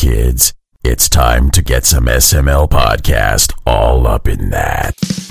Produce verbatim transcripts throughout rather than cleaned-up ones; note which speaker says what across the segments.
Speaker 1: kids. It's time to get some S M L podcast all up in that.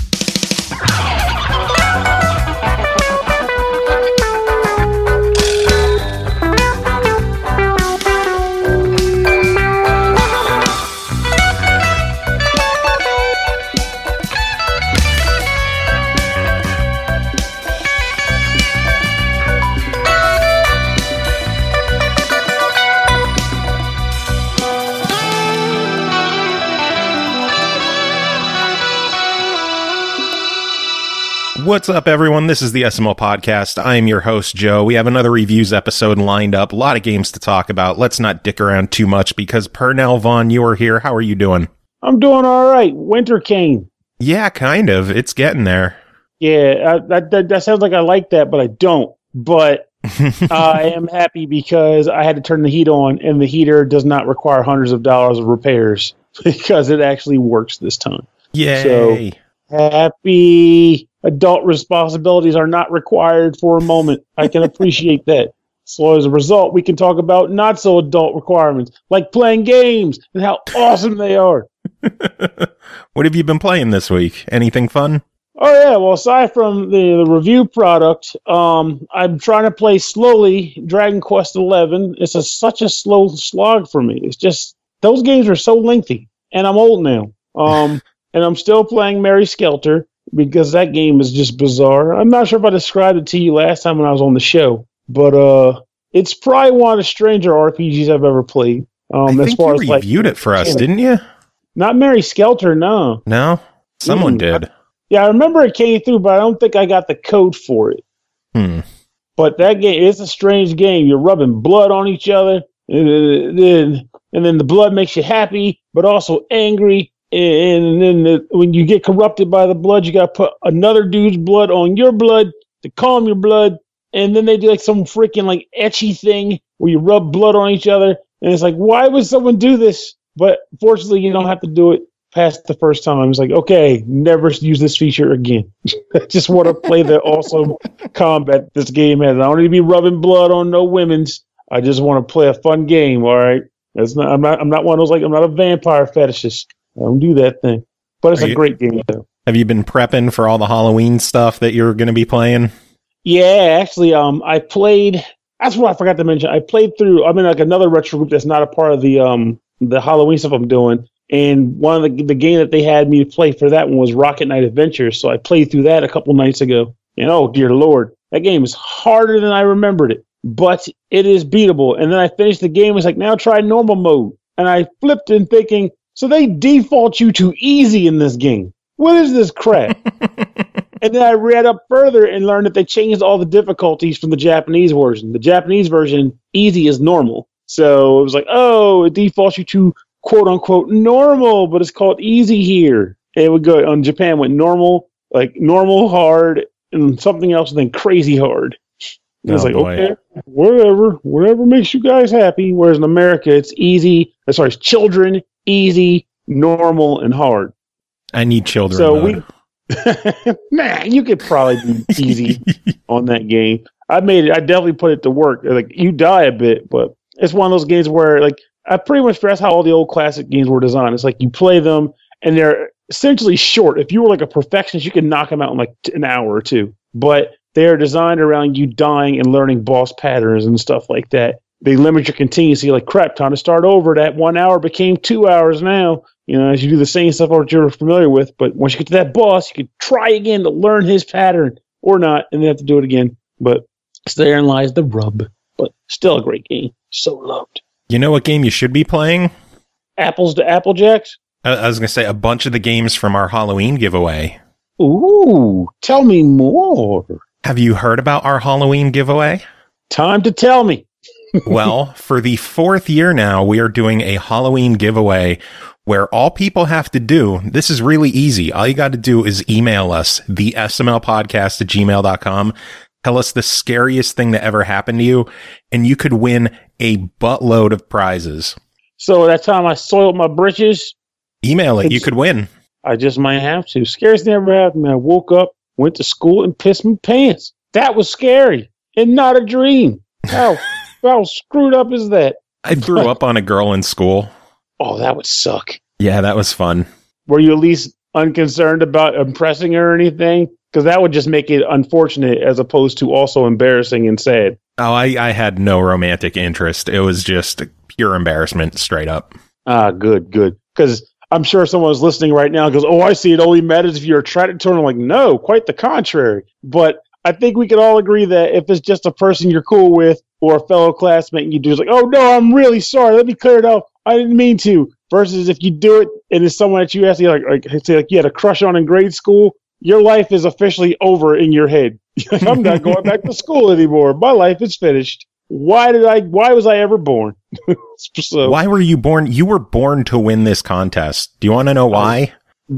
Speaker 2: What's up, everyone? This is the S M L Podcast. I am your host, Joe. We have another reviews episode lined up. A lot of games to talk about. Let's not dick around too much because Pernell Vaughn, you are here. How are you doing?
Speaker 3: I'm doing all right. Winter came.
Speaker 2: Yeah, kind of. It's getting there.
Speaker 3: Yeah, I, that, that sounds like I like that, but I don't. But I am happy because I had to turn the heat on, and the heater does not require hundreds of dollars of repairs because it actually works this time.
Speaker 2: Yay.
Speaker 3: So, happy. Adult responsibilities are not required for a moment. I can appreciate that. So as a result, we can talk about not so adult requirements, like playing games and how awesome they are.
Speaker 2: What have you been playing this week? Anything fun?
Speaker 3: Oh yeah, well aside from the, the review product, um, I'm trying to play slowly Dragon Quest eleven. It's a, such a slow slog for me. It's just, those games are so lengthy, and I'm old now. Um, and I'm still playing Mary Skelter, because that game is just bizarre. I'm not sure if I described it to you last time when I was on the show, but uh, it's probably one of the stranger R P Gs I've ever played. Um,
Speaker 2: I
Speaker 3: as
Speaker 2: think
Speaker 3: far
Speaker 2: you
Speaker 3: as,
Speaker 2: reviewed
Speaker 3: like,
Speaker 2: it for us, didn't you?
Speaker 3: Not Mary Skelter, no.
Speaker 2: No? Someone
Speaker 3: Mm.
Speaker 2: did.
Speaker 3: Yeah, I remember it came through, but I don't think I got the code for it.
Speaker 2: Hmm.
Speaker 3: But that game, it's a strange game. You're rubbing blood on each other, and then, and then the blood makes you happy, but also angry. And then the, when you get corrupted by the blood, you got to put another dude's blood on your blood to calm your blood. And then they do like some freaking like etchy thing where you rub blood on each other. And it's like, why would someone do this? But fortunately, you don't have to do it past the first time. I was like, okay, never use this feature again. I just want to play the awesome combat this game has. I don't need to be rubbing blood on no women's. I just want to play a fun game. All right. That's not, I'm not, I'm not one of those, like, I'm not a vampire fetishist. I don't do that thing. But it's
Speaker 2: Are
Speaker 3: a
Speaker 2: you,
Speaker 3: great game, though.
Speaker 2: Have you been prepping for all the Halloween stuff that you're going to be playing?
Speaker 3: Yeah, actually, um, I played... That's what I forgot to mention. I played through... I'm in, like, another retro group that's not a part of the um the Halloween stuff I'm doing. And one of the, the game that they had me play for that one was Rocket Knight Adventures. So I played through that a couple nights ago. And, oh, dear Lord. That game is harder than I remembered it. But it is beatable. And then I finished the game. It's like, now try normal mode. And I flipped in thinking... So they default you to easy in this game. What is this crap? And then I read up further and learned that they changed all the difficulties from the Japanese version. The Japanese version, easy is normal. So it was like, oh, it defaults you to quote unquote normal, but it's called easy here. And it would go on Japan went normal, like normal, hard, and something else, and then crazy hard. And
Speaker 2: Oh,
Speaker 3: it's like,
Speaker 2: boy.
Speaker 3: okay, whatever, whatever makes you guys happy. Whereas in America, it's easy. As far as children, easy, normal, and hard.
Speaker 2: I need children.
Speaker 3: So
Speaker 2: mode.
Speaker 3: we, man, you could probably be easy on that game. I made it. I definitely put it to work. Like, you die a bit, but it's one of those games where, like, I pretty much that's how all the old classic games were designed. It's like you play them and they're essentially short. If you were like a perfectionist, you could knock them out in like an hour or two. But they are designed around you dying and learning boss patterns and stuff like that. They limit your contingency, like, crap, time to start over. That one hour became two hours now. You know, as you do the same stuff that you're familiar with. But once you get to that boss, you can try again to learn his pattern or not, and then have to do it again. But therein lies the rub. But still a great game. So loved.
Speaker 2: You know what game you should be playing?
Speaker 3: Apples to Applejacks?
Speaker 2: I, I was going to say a bunch of the games from our Halloween giveaway.
Speaker 3: Ooh, tell me more.
Speaker 2: Have you heard about our Halloween giveaway?
Speaker 3: Time to tell me.
Speaker 2: Well, for the fourth year now, we are doing a Halloween giveaway where all people have to do, this is really easy. All you got to do is email us, the S M L podcast at gmail dot com. Tell us the scariest thing that ever happened to you, and you could win a buttload of prizes.
Speaker 3: So that time I soiled my britches,
Speaker 2: Email it. You could win.
Speaker 3: I just might have to. Scariest thing ever happened to me. I woke up, went to school, and pissed my pants. That was scary and not a dream. How, how screwed up is that?
Speaker 2: I threw up on a girl in school.
Speaker 3: Oh, that would suck.
Speaker 2: Yeah, that was fun.
Speaker 3: Were you at least unconcerned about impressing her or anything? Because that would just make it unfortunate as opposed to also embarrassing and sad.
Speaker 2: Oh, I, I had no romantic interest. It was just pure embarrassment, straight up.
Speaker 3: Ah, good, good. Because I'm sure someone was listening right now and goes, oh, I see, it only matters if you're attracted to her. And I'm like, no, quite the contrary. But I think we can all agree that if it's just a person you're cool with or a fellow classmate and you do, it's like, oh, no, I'm really sorry. Let me clear it up. I didn't mean to. Versus if you do it and it's someone that you actually like, like, say, like you had a crush on in grade school, your life is officially over in your head. I'm not going back to school anymore. My life is finished. Why did I? Why was I ever born? So,
Speaker 2: why were you born? You were born to win this contest. Do you want to know why?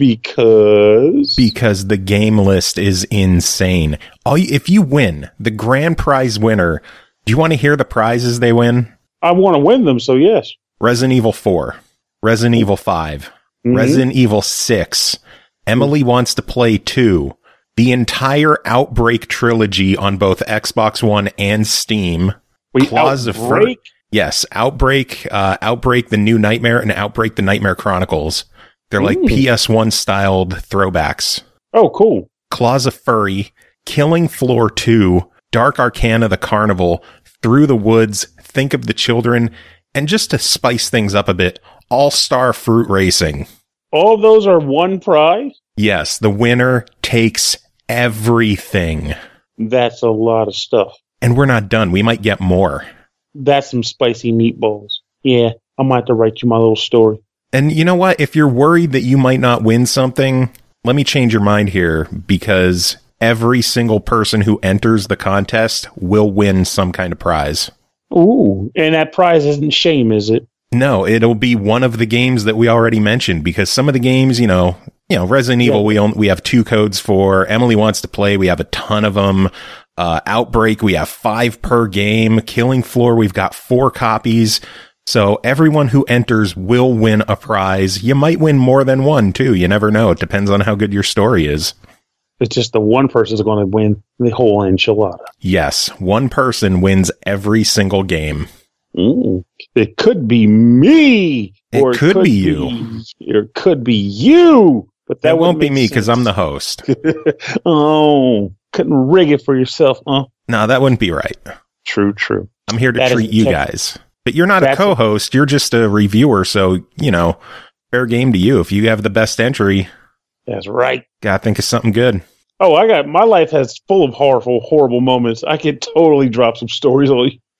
Speaker 3: Because
Speaker 2: because the game list is insane. All you, if you win the grand prize winner, do you want to hear the prizes they win?
Speaker 3: I want to win them. So yes,
Speaker 2: Resident Evil four, Resident Evil five, mm-hmm. Resident Evil six. Emily Wants to Play two, the entire Outbreak trilogy on both Xbox One and Steam.
Speaker 3: Wait, Claws of Fur.
Speaker 2: Yes, Outbreak, uh, Outbreak the New Nightmare, and Outbreak the Nightmare Chronicles. They're like mm. P S one styled throwbacks.
Speaker 3: Oh, cool.
Speaker 2: Claws of Furry, Killing Floor two, Dark Arcana the Carnival, Through the Woods, Think of the Children, and just to spice things up a bit, All-Star Fruit Racing.
Speaker 3: All of those are one prize?
Speaker 2: Yes, the winner takes everything.
Speaker 3: That's a lot of stuff.
Speaker 2: And we're not done. We might get more.
Speaker 3: That's some spicy meatballs. Yeah, I might have to write you my little story.
Speaker 2: And you know what? If you're worried that you might not win something, let me change your mind here, because every single person who enters the contest will win some kind of prize.
Speaker 3: Ooh, and that prize isn't shame, is it?
Speaker 2: No, it'll be one of the games that we already mentioned, because some of the games, you know, you know, Resident yeah. Evil, we own, we have two codes for. Emily Wants to Play, we have a ton of them. Uh, Outbreak, we have five per game. Killing Floor, we've got four copies. So everyone who enters will win a prize. You might win more than one, too. You never know. It depends on how good your story is.
Speaker 3: It's just the one person is going to win the whole enchilada.
Speaker 2: Yes, one person wins every single game.
Speaker 3: Mm, it could be me.
Speaker 2: It,
Speaker 3: or
Speaker 2: could,
Speaker 3: it could
Speaker 2: be you.
Speaker 3: Be, or it could be you. But that
Speaker 2: it won't be me
Speaker 3: sense.
Speaker 2: because I'm the host.
Speaker 3: Oh, couldn't rig it for yourself, huh?
Speaker 2: No, that wouldn't be right.
Speaker 3: True, true.
Speaker 2: I'm here to
Speaker 3: that
Speaker 2: treat you
Speaker 3: check-
Speaker 2: guys. But you're not
Speaker 3: That's
Speaker 2: a co-host. You're just a reviewer. So, you know, fair game to you. If you have the best entry.
Speaker 3: That's right.
Speaker 2: Gotta think of something good.
Speaker 3: Oh, I got, my life has full of horrible, horrible moments. I could totally drop some stories on you.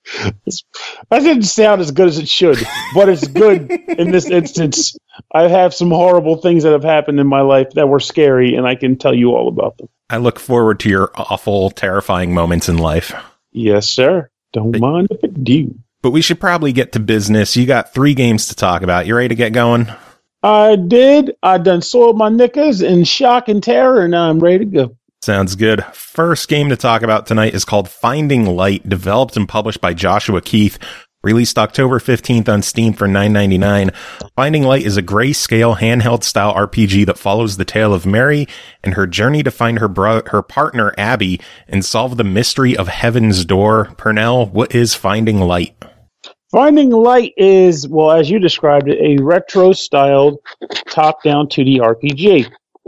Speaker 3: That didn't sound as good as it should, but it's good in this instance. I have some horrible things that have happened in my life that were scary, and I can tell you all about them.
Speaker 2: I look forward to your awful, terrifying moments in life.
Speaker 3: Yes, sir. Don't but, mind if it do.
Speaker 2: But we should probably get to business. You got three games to talk about. You ready to get going?
Speaker 3: I did. I done soiled my knickers in shock and terror, and now I'm ready to go.
Speaker 2: Sounds good. First game to talk about tonight is called Finding Light, developed and published by Joshua Keith, released October fifteenth on Steam for nine ninety-nine. Finding Light is a grayscale handheld-style R P G that follows the tale of Mary and her journey to find her bro- her partner, Abby, and solve the mystery of Heaven's Door. Pernell, what is Finding Light?
Speaker 3: Finding Light is, well, as you described it, a retro-styled top-down two D R P G.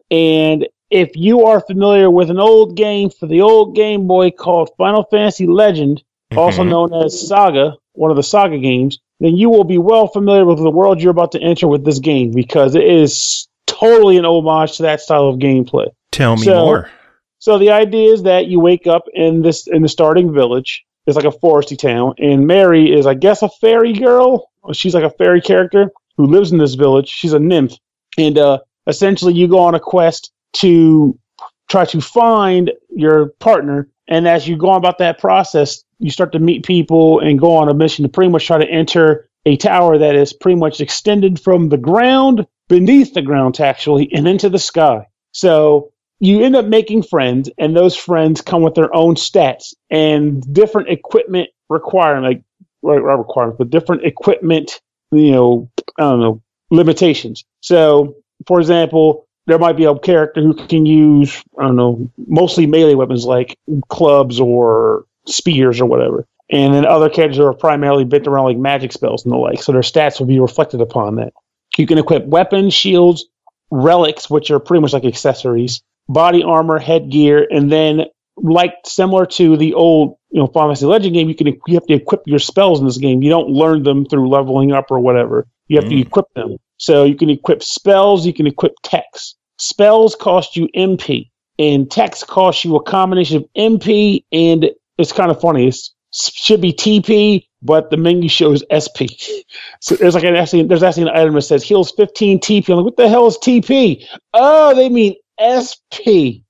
Speaker 3: And if you are familiar with an old game for the old Game Boy called Final Fantasy Legend, mm-hmm. also known as Saga, one of the Saga games, then you will be well familiar with the world you're about to enter with this game, because it is totally an homage to that style of gameplay.
Speaker 2: Tell me
Speaker 3: so,
Speaker 2: more.
Speaker 3: So the idea is that you wake up in this in the starting village. It's like a foresty town, and Mary is, I guess, a fairy girl. She's like a fairy character who lives in this village. She's a nymph, and uh, essentially you go on a quest to try to find your partner, and as you go on about that process, you start to meet people and go on a mission to pretty much try to enter a tower that is pretty much extended from the ground, beneath the ground actually, and into the sky. So you end up making friends, and those friends come with their own stats and different equipment requirement, like requirements, but different equipment, you know, I don't know, limitations. So, for example, there might be a character who can use, I don't know, mostly melee weapons like clubs or spears or whatever. And then other characters are primarily bent around like magic spells and the like, so their stats will be reflected upon that. You can equip weapons, shields, relics, which are pretty much like accessories, body armor, headgear, and then like similar to the old, you know, Final Fantasy Legend game, you can you have to equip your spells in this game. You don't learn them through leveling up or whatever. You have mm. to equip them. So you can equip spells, you can equip techs. Spells cost you M P, and techs cost you a combination of M P and it's kind of funny. It should be T P, but the menu shows S P. So there's like an actually there's actually an item that says heals fifteen T P. I'm like, what the hell is T P? Oh, they mean S P.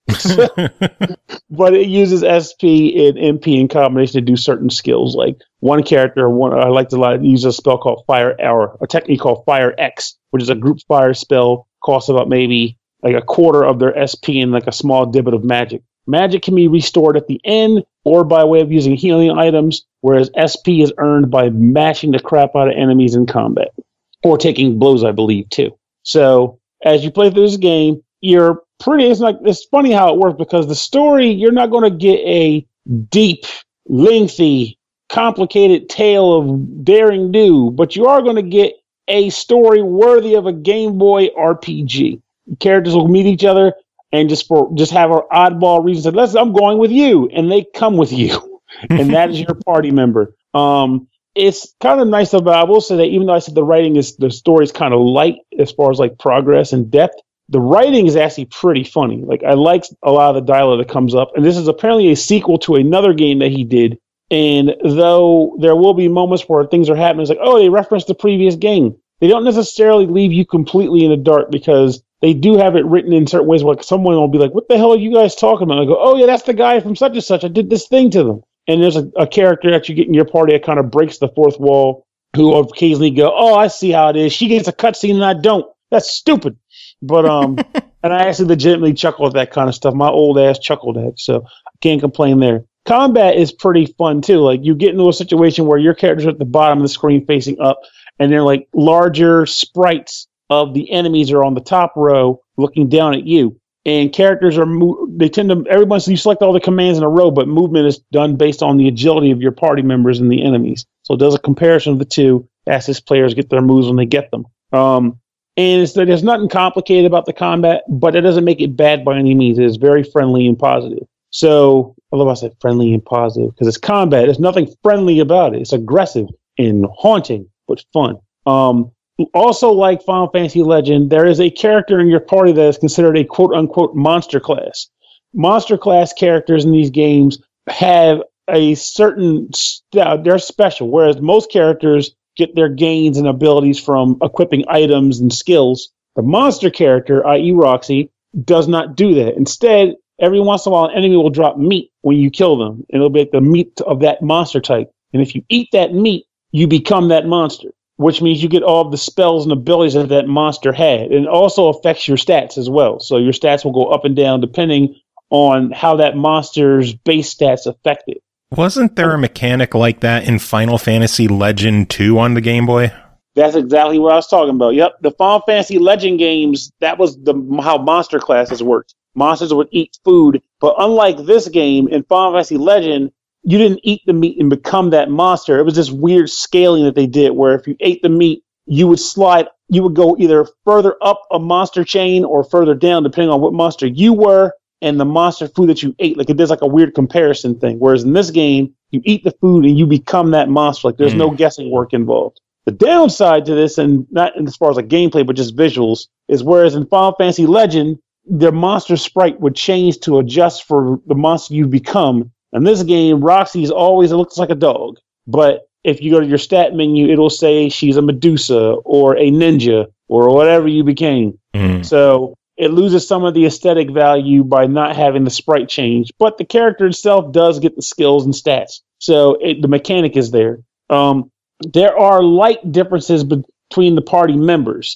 Speaker 3: But it uses S P and M P in combination to do certain skills. Like one character, one I like to lot, use a spell called Fire Hour, a technique called Fire X, which is a group fire spell, costs about maybe like a quarter of their S P and like a small dibit of magic. Magic can be restored at the end or by way of using healing items, whereas S P is earned by mashing the crap out of enemies in combat or taking blows, I believe, too. So as you play through this game, you're pretty, it's like, it's funny how it works because the story, you're not going to get a deep, lengthy, complicated tale of daring do, but you are going to get a story worthy of a Game Boy R P G. Characters will meet each other and just for just have an oddball reason. Say, Let's, I'm going with you, and they come with you, and that is your party member. Um, it's kind of nice about. I will say that even though I said the writing is the story is kind of light as far as like progress and depth, the writing is actually pretty funny. Like I like a lot of the dialogue that comes up, and this is apparently a sequel to another game that he did. And though there will be moments where things are happening, it's like, oh, they referenced the previous game. They don't necessarily leave you completely in the dark because they do have it written in certain ways where like, someone will be like, what the hell are you guys talking about? And I go, oh, yeah, that's the guy from such and such. I did this thing to them. And there's a, a character that you get in your party that kind of breaks the fourth wall who occasionally go, oh, I see how it is. She gets a cutscene and I don't. That's stupid. But, um, and I actually legitimately chuckle at that kind of stuff. My old ass chuckled at it, so I can't complain there. Combat is pretty fun, too. Like, you get into a situation where your character's at the bottom of the screen facing up, and they're like larger sprites of the enemies are on the top row looking down at you. And characters are, mo- they tend to, everyone, so you select all the commands in a row, but movement is done based on the agility of your party members and the enemies. So it does a comparison of the two as his players get their moves when they get them. Um, and it's, there's nothing complicated about the combat, but it doesn't make it bad by any means. It is very friendly and positive. So, I love how I said friendly and positive, because it's combat. There's nothing friendly about it. It's aggressive and haunting, but fun. Um, also, like Final Fantasy Legend, there is a character in your party that is considered a quote-unquote monster class. Monster class characters in these games have a certain, uh, they're special, whereas most characters get their gains and abilities from equipping items and skills. The monster character, that is. Roxy, does not do that. Instead, every once in a while, an enemy will drop meat when you kill them, and it'll be like the meat of that monster type. And if you eat that meat, you become that monster, which means you get all of the spells and abilities that that monster had. And it also affects your stats as well. So your stats will go up and down depending on how that monster's base stats affect it.
Speaker 2: Wasn't there a mechanic like that in Final Fantasy Legend two on the Game Boy?
Speaker 3: That's exactly what I was talking about. Yep, the Final Fantasy Legend games, that was the how monster classes worked. Monsters would eat food, but unlike this game, in Final Fantasy Legend, you didn't eat the meat and become that monster. It was this weird scaling that they did, where if you ate the meat, you would slide, you would go either further up a monster chain or further down, depending on what monster you were and the monster food that you ate. Like it does like a weird comparison thing. Whereas in this game, you eat the food and you become that monster. Like there's mm. no guessing work involved. The downside to this, and not as far as like gameplay, but just visuals, is whereas in Final Fantasy Legend, the monster sprite would change to adjust for the monster you become. In this game, Roxy is always, it looks like a dog. But if you go to your stat menu, it'll say she's a Medusa or a ninja or whatever you became. Mm. So it loses some of the aesthetic value by not having the sprite change. But the character itself does get the skills and stats. So it, the mechanic is there. Um, there are light differences between the party members.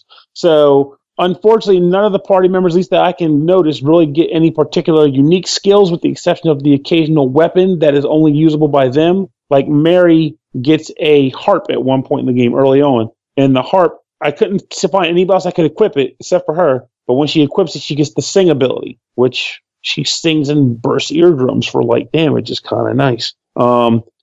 Speaker 3: So unfortunately, none of the party members, at least that I can notice, really get any particular unique skills with the exception of the occasional weapon that is only usable by them. Like Mary gets a harp at one point in the game early on. And the harp, I couldn't find anybody else that could equip it except for her. But when she equips it, she gets the sing ability, which she sings and bursts eardrums for light damage. Is kind of nice. Um,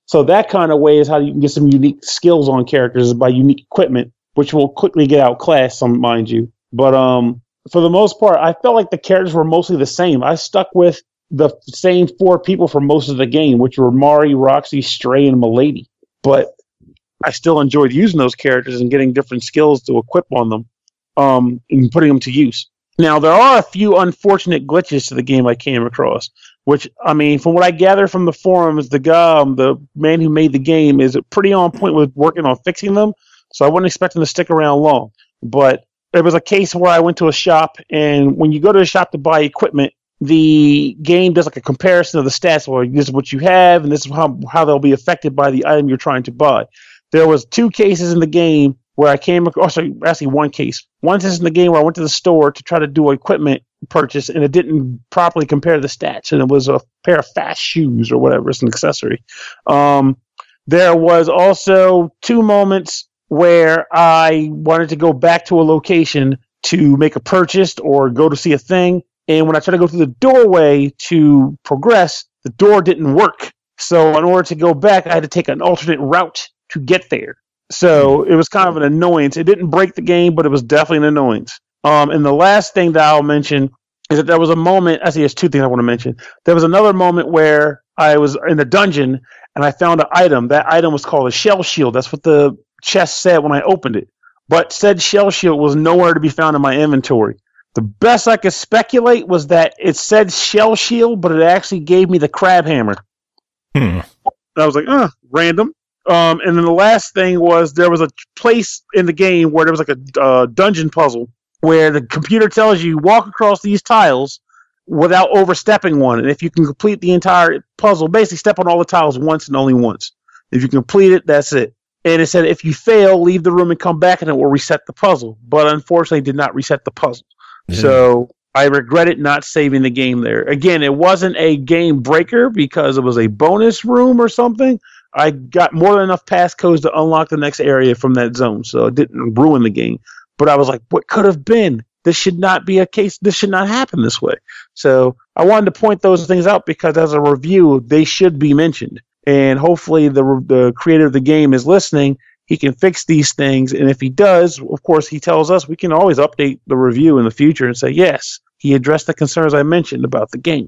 Speaker 3: So that kind of way is how you can get some unique skills on characters, is by unique equipment, which will quickly get outclassed, some mind you. But um, for the most part, I felt like the characters were mostly the same. I stuck with the same four people for most of the game, which were Mari, Roxy, Stray, and Milady. But I still enjoyed using those characters and getting different skills to equip on them, um, and putting them to use. Now, there are a few unfortunate glitches to the game I came across, which, I mean, from what I gather from the forums, the guy, um, the man who made the game is pretty on point with working on fixing them, so I wasn't expecting to stick around long. But there was a case where I went to a shop, and when you go to a shop to buy equipment, the game does like a comparison of the stats, where this is what you have, and this is how, how they'll be affected by the item you're trying to buy. There was two cases in the game where I came across, oh, actually one case. One instance in the game where I went to the store to try to do an equipment purchase, and it didn't properly compare the stats, and it was a pair of fast shoes or whatever. It's an accessory. Um, there was also two moments where I wanted to go back to a location to make a purchase or go to see a thing, and when I tried to go through the doorway to progress, the door didn't work. So in order to go back, I had to take an alternate route to get there. So it was kind of an annoyance. It didn't break the game, but it was definitely an annoyance. Um, and the last thing that I'll mention is that there was a moment, actually there's two things I want to mention. There was another moment where I was in a dungeon and I found an item. That item was called a shell shield. That's what the chest said when I opened it. But said shell shield was nowhere to be found in my inventory. The best I could speculate was that it said shell shield, but it actually gave me the crab hammer.
Speaker 2: Hmm.
Speaker 3: I was like, uh, random. Um, and then the last thing was there was a place in the game where there was like a uh, dungeon puzzle where the computer tells you walk across these tiles without overstepping one. And if you can complete the entire puzzle, basically step on all the tiles once and only once. If you complete it, that's it. And it said if you fail, leave the room and come back and it will reset the puzzle. But unfortunately, it did not reset the puzzle. Yeah. So I regretted not saving the game there. Again, it wasn't a game breaker because it was a bonus room or something. I got more than enough passcodes to unlock the next area from that zone, so it didn't ruin the game. But I was like, what could have been? This should not be a case. This should not happen this way. So I wanted to point those things out because as a review, they should be mentioned. And hopefully the the creator of the game is listening. He can fix these things. And if he does, of course, he tells us, we can always update the review in the future and say, yes, he addressed the concerns I mentioned about the game.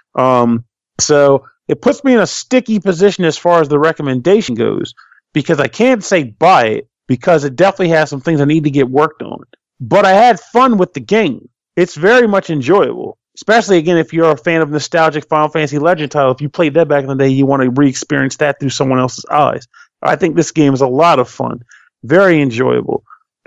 Speaker 3: Um, so... It puts me in a sticky position as far as the recommendation goes because I can't say buy it because it definitely has some things I need to get worked on. But I had fun with the game. It's very much enjoyable, especially, again, if you're a fan of nostalgic Final Fantasy Legend title. If you played that back in the day, you want to re-experience that through someone else's eyes. I think this game is a lot of fun, very enjoyable.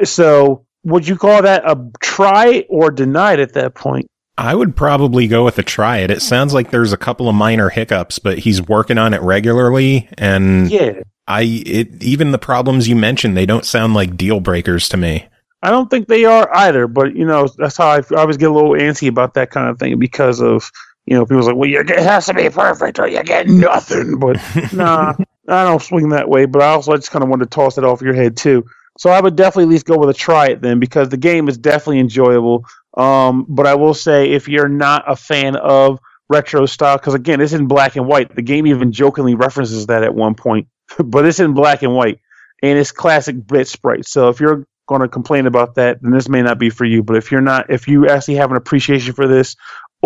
Speaker 3: So would you call that a try or denied at that point?
Speaker 2: I would probably go with a try it. It sounds like there's a couple of minor hiccups, but he's working on it regularly. And
Speaker 3: yeah,
Speaker 2: I it, even the problems you mentioned, they don't sound like deal breakers to me.
Speaker 3: I don't think they are either. But, you know, that's how I, I always get a little antsy about that kind of thing because of, you know, people's like, well, you get, it has to be perfect or you get nothing. But nah, I don't swing that way. But I also I just kind of wanted to toss it off your head, too. So I would definitely at least go with a try it then because the game is definitely enjoyable. Um, but I will say, if you're not a fan of retro style, because again, it's in black and white. The game even jokingly references that at one point, but it's in black and white, and it's classic bit sprite. So if you're going to complain about that, then this may not be for you. But if you're not, if you actually have an appreciation for this,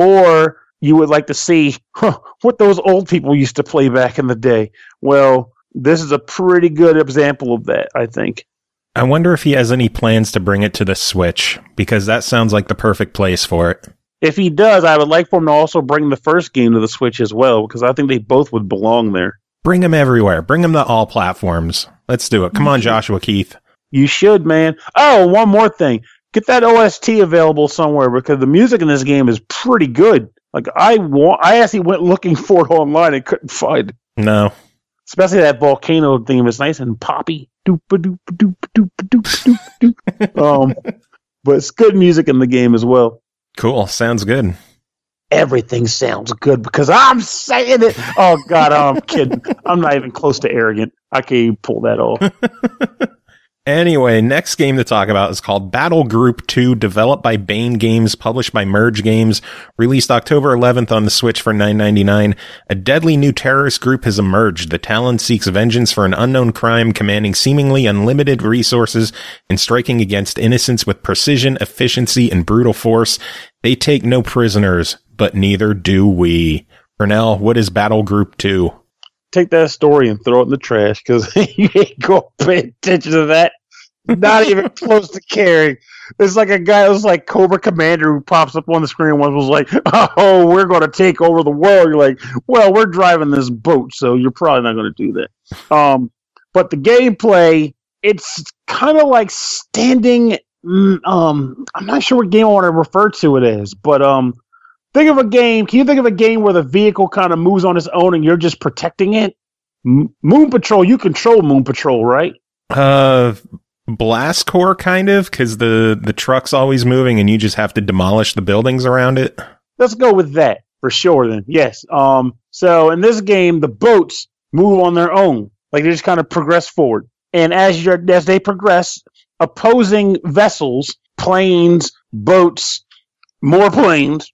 Speaker 3: or you would like to see huh, what those old people used to play back in the day, well, this is a pretty good example of that, I think.
Speaker 2: I wonder if he has any plans to bring it to the Switch, because that sounds like the perfect place for it.
Speaker 3: If he does, I would like for him to also bring the first game to the Switch as well, because I think they both would belong there.
Speaker 2: Bring them everywhere. Bring them to all platforms. Let's do it. Come on, Joshua Keith.
Speaker 3: You should, man. Oh, one more thing. Get that O S T available somewhere, because the music in this game is pretty good. Like, I want, I actually went looking for it online and couldn't find it.
Speaker 2: No.
Speaker 3: Especially that volcano theme is nice and poppy. Doop doop doop doop doop doop. Um, but it's good music in the game as well.
Speaker 2: Cool. Sounds good.
Speaker 3: Everything sounds good because I'm saying it. Oh God, I'm kidding. I'm not even close to arrogant. I can't even pull that off.
Speaker 2: Anyway, next game to talk about is called Battle Group two, developed by Bane Games, published by Merge Games, released October eleventh on the Switch for nine ninety-nine. A deadly new terrorist group has emerged. The Talon seeks vengeance for an unknown crime, commanding seemingly unlimited resources and striking against innocents with precision, efficiency, and brutal force. They take no prisoners, but neither do we. Pernell, what is Battle Group two?
Speaker 3: Take that story and throw it in the trash, because you ain't going to pay attention to that. Not even close to caring. There's like a guy that was like Cobra Commander who pops up on the screen and was like, oh, we're going to take over the world. You're like, well, we're driving this boat, so you're probably not going to do that. Um, but the gameplay, it's kind of like standing. Um, I'm not sure what game I want to refer to it as, but um, think of a game. Can you think of a game where the vehicle kind of moves on its own and you're just protecting it? M- Moon Patrol, you control Moon Patrol, right?
Speaker 2: Uh, Blast Corps, kind of, because the, the truck's always moving and you just have to demolish the buildings around it.
Speaker 3: Let's go with that for sure then. Yes. Um, so in this game, the boats move on their own. Like they just kind of progress forward. And as you're, as they progress, opposing vessels, planes, boats, more planes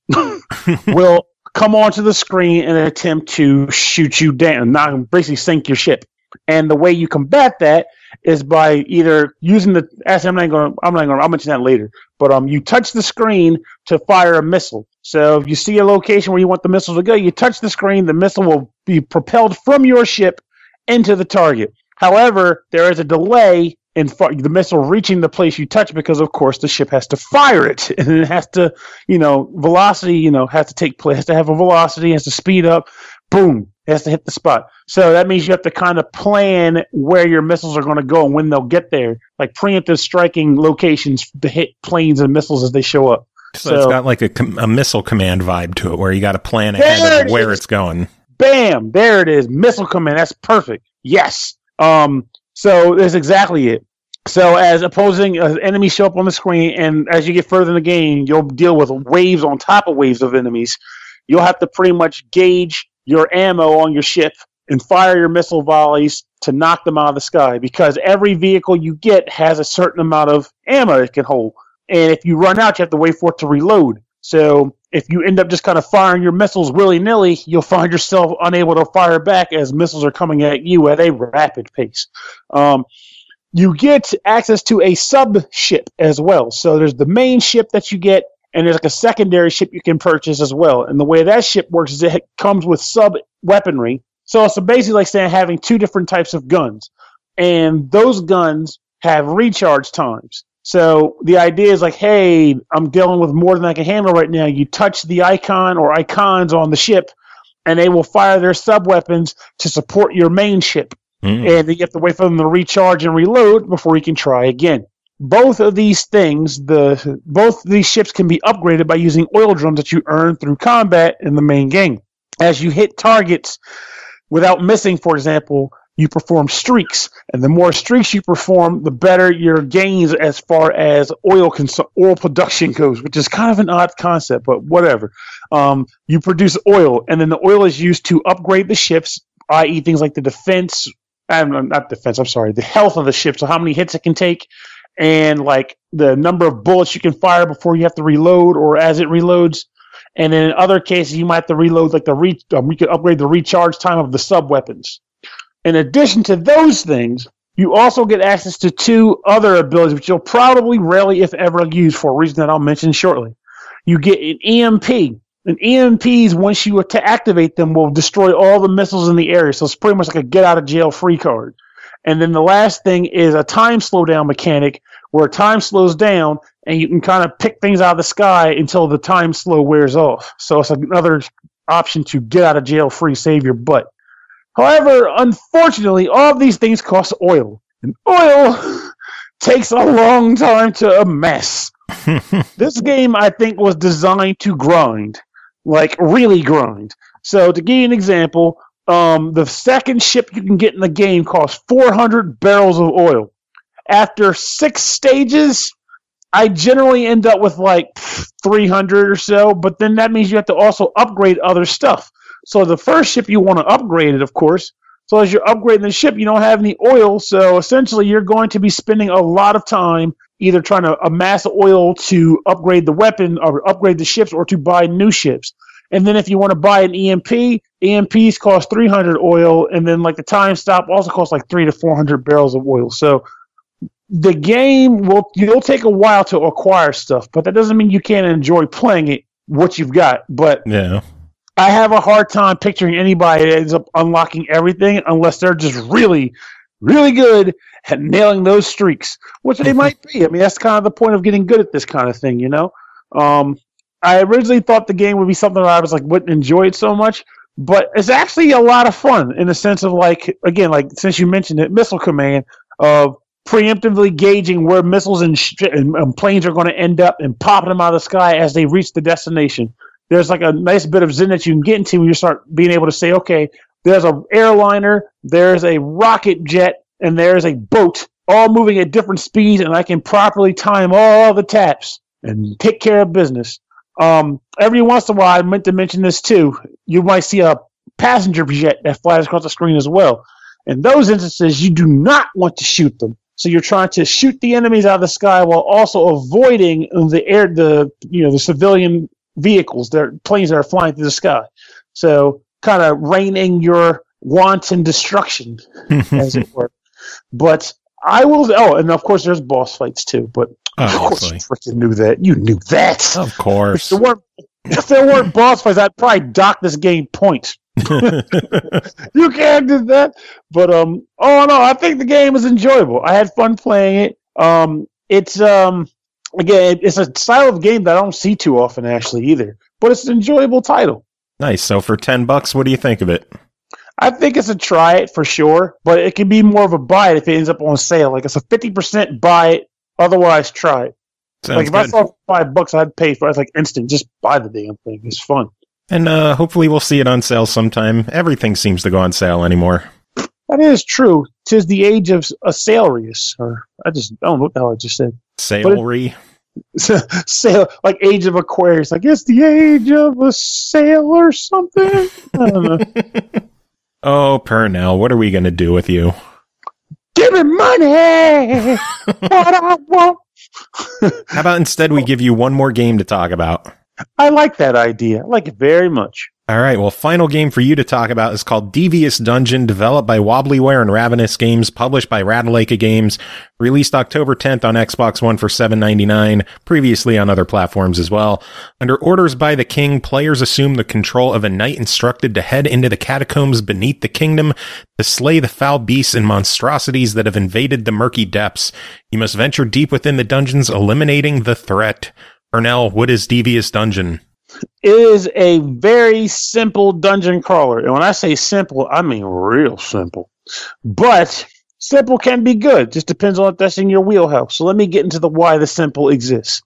Speaker 3: will come onto the screen and attempt to shoot you down, not basically sink your ship. And the way you combat that is by either using the. Actually, I'm not going. I'm not going. I'll mention that later. But um, you touch the screen to fire a missile. So if you see a location where you want the missile to go, you touch the screen. The missile will be propelled from your ship into the target. However, there is a delay in fa- the missile reaching the place you touch because, of course, the ship has to fire it, and it has to, you know, velocity, you know, has to take place, has to have a velocity, has to speed up. Boom, it has to hit the spot. So that means you have to kind of plan where your missiles are going to go and when they'll get there, like preemptive striking locations to hit planes and missiles as they show up.
Speaker 2: So,
Speaker 3: so
Speaker 2: it's got like a, com- a missile command vibe to it, where you got to plan ahead of where it's going.
Speaker 3: Bam, there it is, missile command. That's perfect. Yes. Um. So that's exactly it. So as opposing uh, enemies show up on the screen, and as you get further in the game, you'll deal with waves on top of waves of enemies. You'll have to pretty much gauge your ammo on your ship and fire your missile volleys to knock them out of the sky, because every vehicle you get has a certain amount of ammo it can hold. And if you run out, you have to wait for it to reload. So if you end up just kind of firing your missiles willy-nilly, you'll find yourself unable to fire back as missiles are coming at you at a rapid pace. Um, you get access to a sub-ship as well. So there's the main ship that you get, and there's like a secondary ship you can purchase as well. And the way that ship works is it comes with sub-weaponry. So it's basically like saying having two different types of guns. And those guns have recharge times. So the idea is like, hey, I'm dealing with more than I can handle right now. You touch the icon or icons on the ship, and they will fire their sub-weapons to support your main ship. Mm. And you have to wait for them to recharge and reload before you can try again. Both of these things, the both of these ships can be upgraded by using oil drums that you earn through combat in the main game. As you hit targets without missing, for example, you perform streaks, and the more streaks you perform, the better your gains as far as oil cons- oil production goes, which is kind of an odd concept, but whatever. Um, you produce oil, and then the oil is used to upgrade the ships, that is things like the defense, um, not defense, I'm sorry, the health of the ship, so how many hits it can take, and like the number of bullets you can fire before you have to reload or as it reloads. And then in other cases, you might have to reload, like the re- um, we could upgrade the recharge time of the sub-weapons. In addition to those things, you also get access to two other abilities, which you'll probably rarely, if ever, use for a reason that I'll mention shortly. You get an E M P. And E M Ps, once you to activate them, will destroy all the missiles in the area. So it's pretty much like a get-out-of-jail-free card. And then the last thing is a time slowdown mechanic, where time slows down, and you can kind of pick things out of the sky until the time slow wears off. So it's another option to get out of jail free, save your butt. However, unfortunately, all of these things cost oil. And oil takes a long time to amass. This game, I think, was designed to grind. Like, really grind. So to give you an example, um, the second ship you can get in the game costs four hundred barrels of oil. After six stages, I generally end up with like three hundred or so, but then that means you have to also upgrade other stuff. So the first ship you want to upgrade it, of course. So as you're upgrading the ship, you don't have any oil. So essentially, you're going to be spending a lot of time either trying to amass oil to upgrade the weapon or upgrade the ships or to buy new ships. And then if you want to buy an E M P, E M Ps cost three hundred oil. And then like the time stop also costs like three to four hundred barrels of oil. So the game will, you'll take a while to acquire stuff, but that doesn't mean you can't enjoy playing it, what you've got. But
Speaker 2: yeah.
Speaker 3: I have a hard time picturing anybody that ends up unlocking everything unless they're just really, really good at nailing those streaks, which they might be. I mean, that's kind of the point of getting good at this kind of thing, you know? Um, I originally thought the game would be something that I was like, wouldn't enjoy it so much, but it's actually a lot of fun in the sense of like, again, like since you mentioned it, Missile Command, of preemptively gauging where missiles and, sh- and, and planes are going to end up and popping them out of the sky as they reach the destination. There's like a nice bit of zen that you can get into when you start being able to say, okay, there's an airliner, there's a rocket jet, and there's a boat all moving at different speeds, and I can properly time all the taps and take care of business. Um, every once in a while, I meant to mention this too, you might see a passenger jet that flies across the screen as well. In those instances, you do not want to shoot them. So you're trying to shoot the enemies out of the sky while also avoiding the air, the you know, the civilian vehicles, their planes that are flying through the sky. So kind of raining your wanton destruction, as it were. But I will. Oh, and of course, there's boss fights too. But
Speaker 2: obviously,
Speaker 3: of course, you freaking knew that. You knew that.
Speaker 2: Of course.
Speaker 3: If there weren't, if there weren't boss fights, I'd probably dock this game points. You can't do that. But um, oh no, I think the game is enjoyable. I had fun playing it. Um, it's um. Again, it's a style of game that I don't see too often, actually, either. But it's an enjoyable title.
Speaker 2: Nice. So for ten bucks, what do you think of it?
Speaker 3: I think it's a try it for sure, but it can be more of a buy it if it ends up on sale. Like it's a fifty percent buy it, otherwise try it.
Speaker 2: Sounds
Speaker 3: like if
Speaker 2: good.
Speaker 3: I saw it for five bucks, I'd pay for it. It's like instant. Just buy the damn thing. It's fun.
Speaker 2: And uh, hopefully we'll see it on sale sometime. Everything seems to go on sale anymore.
Speaker 3: That is true. Tis the age of a salarius. Or I just I don't know what the hell I just said.
Speaker 2: Salery.
Speaker 3: Sail, like Age of Aquarius. I guess the age of a sail or something. I don't know.
Speaker 2: Oh, Purnell, what are we going to do with you?
Speaker 3: Give me money! What I want!
Speaker 2: How about instead we give you one more game to talk about?
Speaker 3: I like that idea. I like it very much.
Speaker 2: All right, well, final game for you to talk about is called Devious Dungeon, developed by Wobblyware and Ravenous Games, published by Ratalaika Games, released October tenth on Xbox One for seven ninety-nine, previously on other platforms as well. Under orders by the king, players assume the control of a knight instructed to head into the catacombs beneath the kingdom to slay the foul beasts and monstrosities that have invaded the murky depths. You must venture deep within the dungeons, eliminating the threat. Purnell, what is Devious Dungeon?
Speaker 3: It is a very simple dungeon crawler. And when I say simple, I mean real simple. But simple can be good. Just depends on if that's in your wheelhouse. So let me get into the why the simple exists.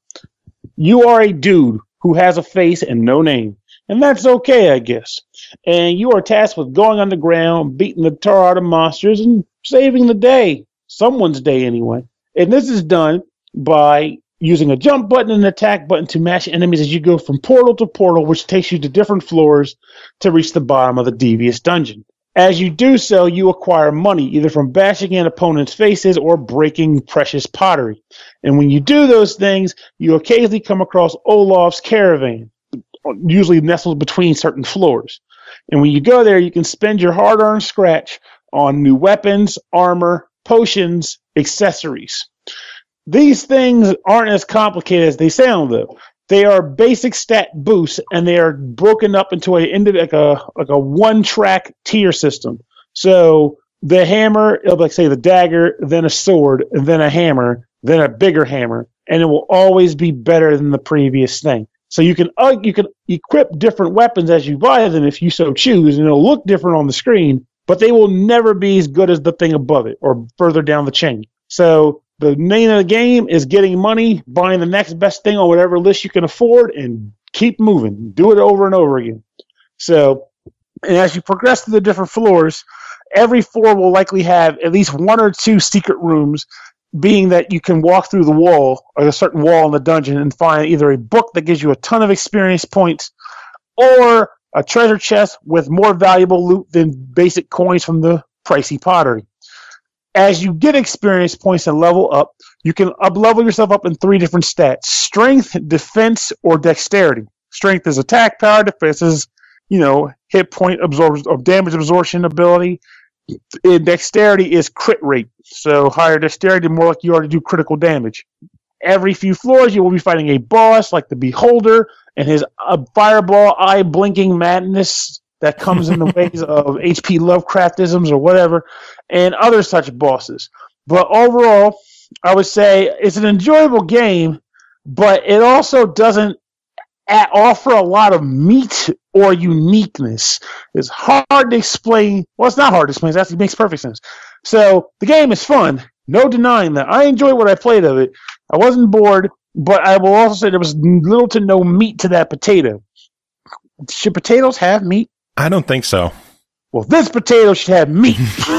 Speaker 3: You are a dude who has a face and no name. And that's okay, I guess. And you are tasked with going underground, beating the tar out of monsters, and saving the day. Someone's day, anyway. And this is done by using a jump button and an attack button to mash enemies as you go from portal to portal, which takes you to different floors to reach the bottom of the devious dungeon. As you do so, you acquire money, either from bashing in opponents' faces or breaking precious pottery. And when you do those things, you occasionally come across Olaf's caravan, usually nestled between certain floors. And when you go there, you can spend your hard-earned scratch on new weapons, armor, potions, accessories. These things aren't as complicated as they sound, though. They are basic stat boosts, and they are broken up into a like a like a one-track tier system. So the hammer, it'll be like say the dagger, then a sword, and then a hammer, then a bigger hammer, and it will always be better than the previous thing. So you can uh, you can equip different weapons as you buy them if you so choose, and it'll look different on the screen, but they will never be as good as the thing above it or further down the chain. So the name of the game is getting money, buying the next best thing on whatever list you can afford, and keep moving. Do it over and over again. So, and as you progress through the different floors, every floor will likely have at least one or two secret rooms, being that you can walk through the wall, or a certain wall in the dungeon, and find either a book that gives you a ton of experience points, or a treasure chest with more valuable loot than basic coins from the pricey pottery. As you get experience points and level up, you can up level yourself up in three different stats: strength, defense, or dexterity. Strength is attack power, defense is, you know, hit point absorb or damage absorption ability. And dexterity is crit rate. So higher dexterity, the more like you are to do critical damage. Every few floors, you will be fighting a boss like the Beholder and his uh, fireball eye blinking madness that comes in the ways of H P Lovecraftisms or whatever, and other such bosses. But overall, I would say it's an enjoyable game, but it also doesn't at offer a lot of meat or uniqueness. It's hard to explain. Well, it's not hard to explain. It actually makes perfect sense. So the game is fun. No denying that. I enjoyed what I played of it. I wasn't bored, but I will also say there was little to no meat to that potato. Should potatoes have meat?
Speaker 2: I don't think so.
Speaker 3: Well, this potato should have meat.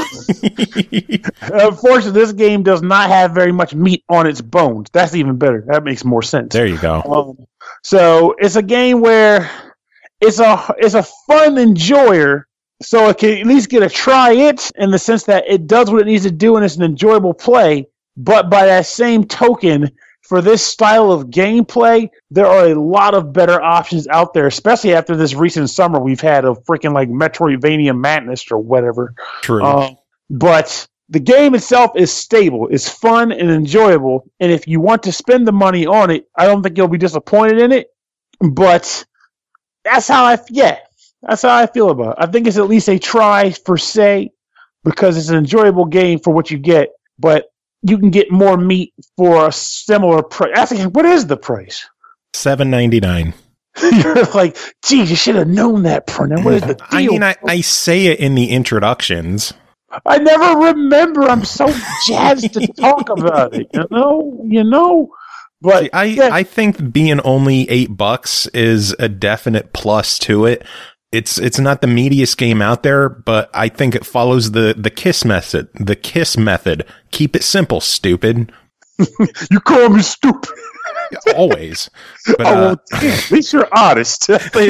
Speaker 3: Unfortunately, this game does not have very much meat on its bones. That's even better. That makes more sense.
Speaker 2: There you go.
Speaker 3: Um, so it's a game where it's a it's a fun enjoyer. So it can at least get a try it in the sense that it does what it needs to do and it's an enjoyable play. But by that same token, for this style of gameplay, there are a lot of better options out there, especially after this recent summer we've had of freaking like Metroidvania Madness or whatever.
Speaker 2: True.
Speaker 3: Um, but the game itself is stable. It's fun and enjoyable. And if you want to spend the money on it, I don't think you'll be disappointed in it. But that's how I, yeah, that's how I feel about it. I think it's at least a try per se because it's an enjoyable game for what you get. But you can get more meat for a similar price. Actually, what is the price?
Speaker 2: seven ninety-nine.
Speaker 3: You're like, geez, you should have known that, Pernell. What is the deal?
Speaker 2: I mean, I, I say it in the introductions.
Speaker 3: I never remember. I'm so jazzed to talk about it. You know, you know. But
Speaker 2: See, I
Speaker 3: yeah.
Speaker 2: I think being only eight bucks is a definite plus to it. It's it's not the meatiest game out there, but I think it follows the, the KISS method. The KISS method. Keep it simple, stupid.
Speaker 3: You call me stupid.
Speaker 2: Always. But,
Speaker 3: oh,
Speaker 2: uh,
Speaker 3: well, at least you're honest.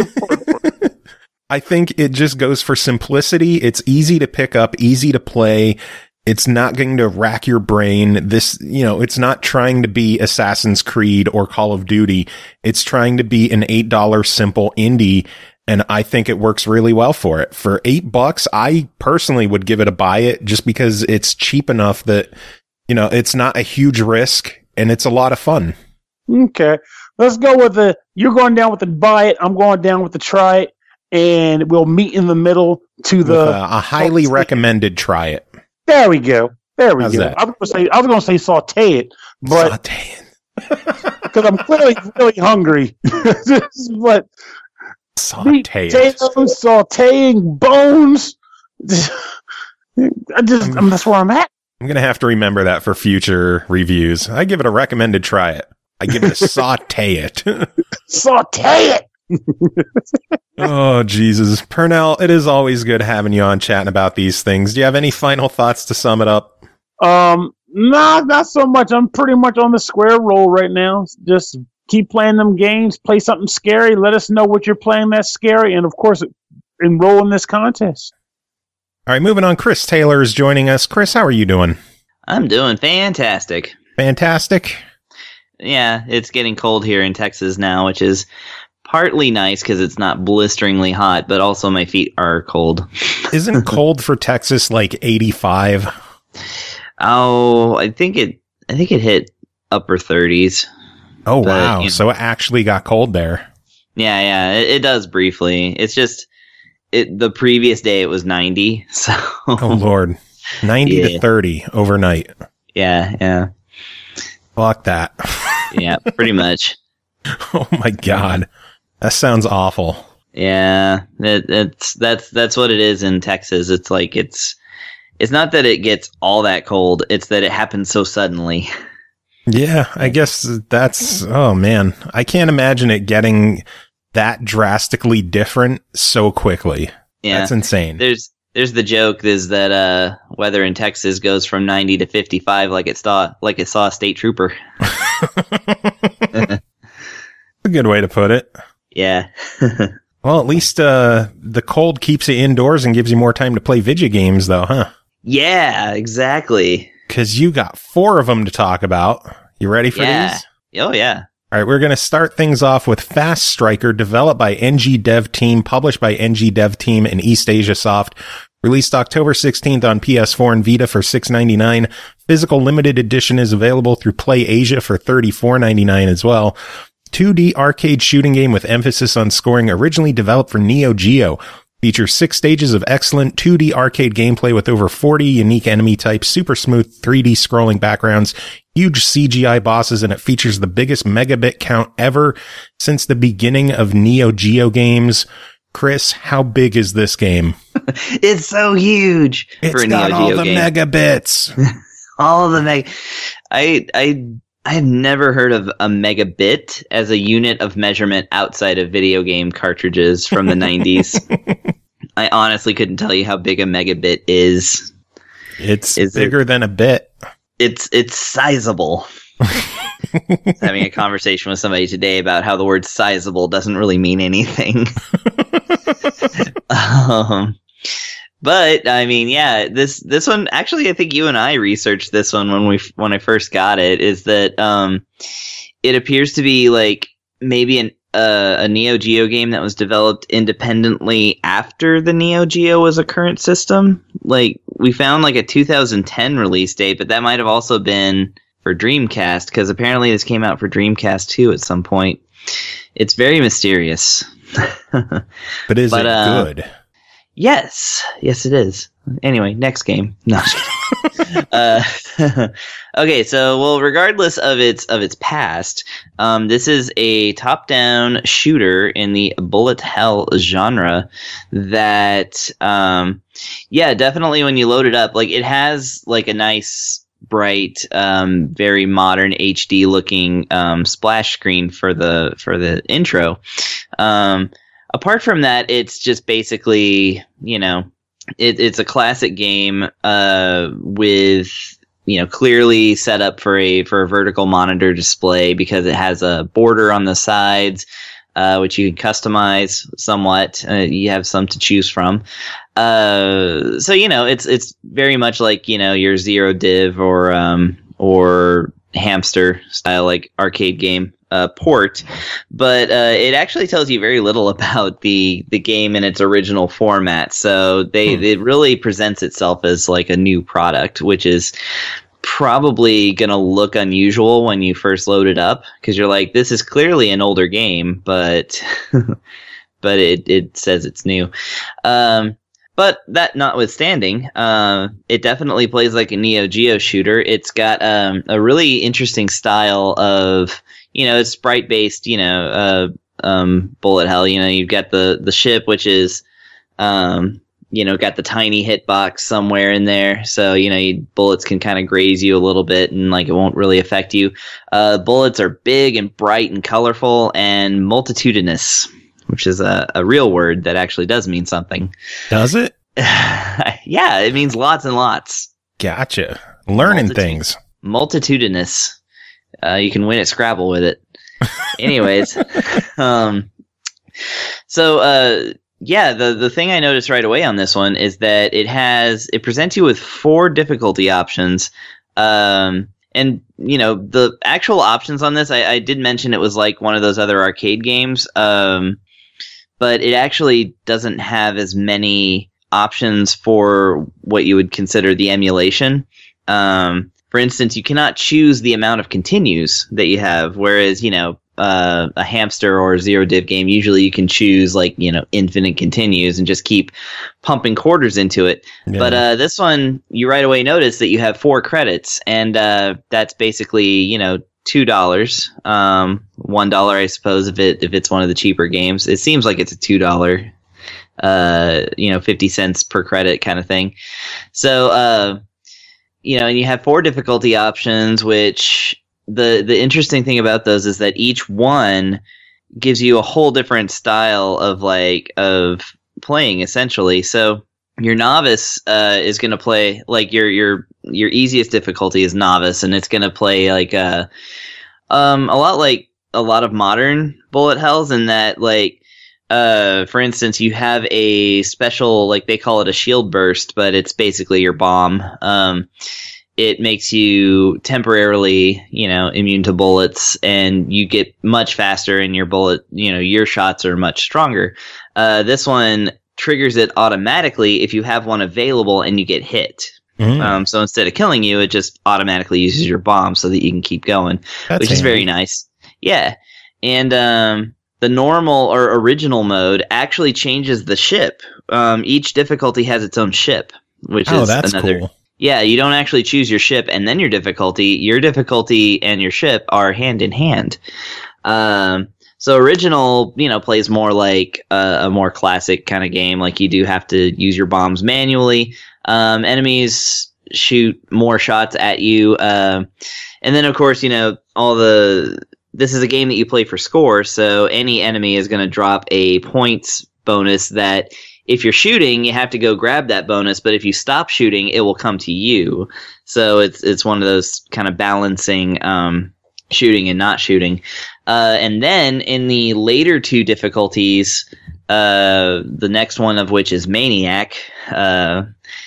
Speaker 2: I think it just goes for simplicity. It's easy to pick up, easy to play. It's not going to rack your brain. This, you know, it's not trying to be Assassin's Creed or Call of Duty. It's trying to be an eight dollar simple indie. And I think it works really well for it. For eight bucks, I personally would give it a buy it just because it's cheap enough that, you know, it's not a huge risk and it's a lot of fun.
Speaker 3: Okay. Let's go with the, you're going down with the buy it. I'm going down with the try it. And we'll meet in the middle to the.
Speaker 2: With a, a highly recommended try it.
Speaker 3: There we go. There we
Speaker 2: How's
Speaker 3: go.
Speaker 2: that?
Speaker 3: I was going to say, I was going to say saute it, but
Speaker 2: Saute
Speaker 3: because I'm clearly really hungry. But
Speaker 2: Saute
Speaker 3: potatoes, sauteing bones. I just, I mean, that's where I'm at.
Speaker 2: I'm going to have to remember that for future reviews. I give it a recommended try it. I give it a saute it.
Speaker 3: Saute it.
Speaker 2: Oh, Jesus. Pernell, it is always good having you on chatting about these things. Do you have any final thoughts to sum it up?
Speaker 3: Um, nah, not so much. I'm pretty much on the square roll right now. Just keep playing them games, play something scary. Let us know what you're playing that's scary. And of course, enroll in this contest.
Speaker 2: All right, moving on. Chris Taylor is joining us. Chris, how are you doing?
Speaker 4: I'm doing fantastic.
Speaker 2: Fantastic.
Speaker 4: Yeah, it's getting cold here in Texas now, which is partly nice because it's not blisteringly hot, but also my feet are cold.
Speaker 2: Isn't cold for Texas like eighty-five?
Speaker 4: Oh, I think it. I think it hit upper thirties.
Speaker 2: Oh,
Speaker 4: But,
Speaker 2: wow.
Speaker 4: you know.
Speaker 2: So it actually got cold there.
Speaker 4: Yeah, yeah, it, it does briefly. It's just it. The previous day it was ninety. So
Speaker 2: Oh, Lord. ninety
Speaker 4: Yeah.
Speaker 2: to thirty overnight.
Speaker 4: yeah, yeah,
Speaker 2: Fuck that.
Speaker 4: yeah, pretty much.
Speaker 2: Oh, my God. That sounds awful.
Speaker 4: Yeah, it, it's that's that's what it is in Texas. It's like it's it's not that it gets all that cold. It's that it happens so suddenly.
Speaker 2: Yeah, I guess that's, oh man, I can't imagine it getting that drastically different so quickly.
Speaker 4: Yeah,
Speaker 2: That's insane.
Speaker 4: There's there's the joke is that uh, weather in Texas goes from ninety to fifty-five like it saw like it saw a state trooper.
Speaker 2: A good way to put it.
Speaker 4: Yeah.
Speaker 2: Well, at least uh, the cold keeps you indoors and gives you more time to play video games, though, huh?
Speaker 4: Yeah, exactly.
Speaker 2: Because you got four of them to talk about. You ready for
Speaker 4: yeah.
Speaker 2: these?
Speaker 4: Oh, yeah.
Speaker 2: All right, we're going to start things off with Fast Striker, developed by N G Dev Team, published by N G Dev Team and East Asia Soft. Released October sixteenth on P S four and Vita for six ninety-nine. Physical limited edition is available through Play Asia for thirty-four ninety-nine as well. two D arcade shooting game with emphasis on scoring, originally developed for Neo Geo. Features six stages of excellent two D arcade gameplay with over forty unique enemy types, super smooth three D scrolling backgrounds, huge C G I bosses, and it features the biggest megabit count ever since the beginning of Neo Geo games. Chris, how big is this game?
Speaker 4: It's so huge.
Speaker 2: It's
Speaker 4: for a
Speaker 2: got
Speaker 4: Neo
Speaker 2: all
Speaker 4: Geo
Speaker 2: the
Speaker 4: game.
Speaker 2: megabits.
Speaker 4: all of the meg. I I I have never heard of a megabit as a unit of measurement outside of video game cartridges from the nineties. I honestly couldn't tell you how big a megabit is.
Speaker 2: It's
Speaker 4: Is
Speaker 2: bigger
Speaker 4: it,
Speaker 2: than a bit.
Speaker 4: It's it's sizable. Having a conversation with somebody today about how the word sizable doesn't really mean anything. um, but I mean, yeah, this this one actually, I think you and I researched this one when we when I first got it. Is that um, it appears to be like maybe an uh, a Neo Geo game that was developed independently after the Neo Geo was a current system. Like we found like a two thousand ten release date, but that might have also been for Dreamcast, because apparently this came out for Dreamcast too at some point. It's very mysterious.
Speaker 2: But is
Speaker 4: But,
Speaker 2: it
Speaker 4: uh,
Speaker 2: good?
Speaker 4: Yes. Yes, it is. Anyway, next game. No. uh, okay, so well, regardless of its of its past, um, this is a top-down shooter in the bullet hell genre that, um, yeah, definitely when you load it up, like it has like a nice, bright, um, very modern H D looking um, splash screen for the for the intro. Um, apart from that, it's just basically, you know, it, it's a classic game uh, with, you know, clearly set up for a for a vertical monitor display because it has a border on the sides, uh, which you can customize somewhat. Uh, you have some to choose from. Uh, so, you know, it's it's very much like, you know, your Zero Div or um, or Hamster style like arcade game uh, port, but uh, it actually tells you very little about the the game in its original format. So they hmm. it really presents itself as like a new product, which is probably gonna look unusual when you first load it up because you're like, this is clearly an older game, but but it it says it's new. Um, But that notwithstanding, uh, it definitely plays like a Neo Geo shooter. It's got um, a really interesting style of, you know, it's sprite-based, you know, uh, um, bullet hell. You know, you've got the, the ship, which is, um, you know, got the tiny hitbox somewhere in there. So, you know, you, bullets can kind of graze you a little bit and, like, it won't really affect you. Uh, bullets are big and bright and colorful and multitudinous, which is a, a real word that actually does mean something.
Speaker 2: Does it?
Speaker 4: Yeah, it means lots and lots.
Speaker 2: Gotcha. Learning
Speaker 4: Multitu-
Speaker 2: things.
Speaker 4: Multitudinous. Uh, you can win at Scrabble with it. Anyways, um, so uh, yeah, the the thing I noticed right away on this one is that it has it presents you with four difficulty options. Um, And, you know, the actual options on this, I, I did mention it was like one of those other arcade games, um, but it actually doesn't have as many options for what you would consider the emulation. Um, for instance, you cannot choose the amount of continues that you have, whereas, you know, uh, a Hamster or a Zero Div game, usually you can choose like, you know, infinite continues and just keep pumping quarters into it. Yeah. But uh, this one, you right away notice that you have four credits, and uh, that's basically, you know, two dollars, um, one dollar, I suppose, if it if it's one of the cheaper games. It seems like it's a two dollar, uh, you know, fifty cents per credit kind of thing. So, uh, you know, and you have four difficulty options, which the the interesting thing about those is that each one gives you a whole different style of like of playing, essentially. So your novice uh, is going to play like your your your easiest difficulty is novice, and it's going to play like a um a lot like a lot of modern bullet hells in that like uh, for instance, you have a special, like they call it a shield burst, but it's basically your bomb. Um, it makes you temporarily, you know, immune to bullets, and you get much faster, and your bullet, you know, your shots are much stronger. Uh, this one triggers it automatically if you have one available and you get hit. Mm. Um, so instead of killing you, it just automatically uses your bomb so that you can keep going, That's which handy. Is very nice. Yeah. And um, the normal or original mode actually changes the ship. Um, each difficulty has its own ship, which
Speaker 2: oh,
Speaker 4: is
Speaker 2: that's
Speaker 4: another.
Speaker 2: Cool.
Speaker 4: Yeah, you don't actually choose your ship and then your difficulty. Your difficulty and your ship are hand in hand. Um, so original, you know, plays more like a, a more classic kind of game. Like you do have to use your bombs manually. Um, enemies shoot more shots at you. Uh, and then, of course, you know, all the... This is a game that you play for score, so any enemy is going to drop a points bonus that... If you're shooting, you have to go grab that bonus, but if you stop shooting, it will come to you. So it's it's one of those kind of balancing um, shooting and not shooting. Uh, and then in the later two difficulties, uh, the next one of which is Maniac, uh,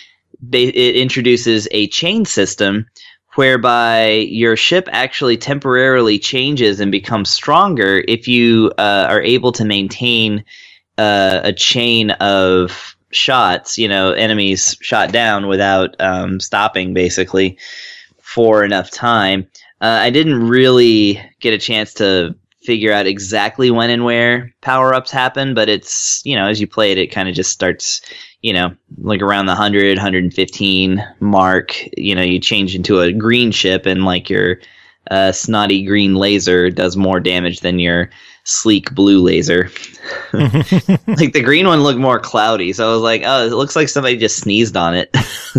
Speaker 4: it introduces a chain system whereby your ship actually temporarily changes and becomes stronger if you uh, are able to maintain Uh, a chain of shots, you know, enemies shot down without um, stopping, basically, for enough time. Uh, I didn't really get a chance to figure out exactly when and where power-ups happen, but it's, you know, as you play it, it kind of just starts, you know, like around the one hundred, one fifteen mark. You know, you change into a green ship, and like your uh, snotty green laser does more damage than your sleek blue laser. Like the green one looked more cloudy, so I was like, oh, it looks like somebody just sneezed on it.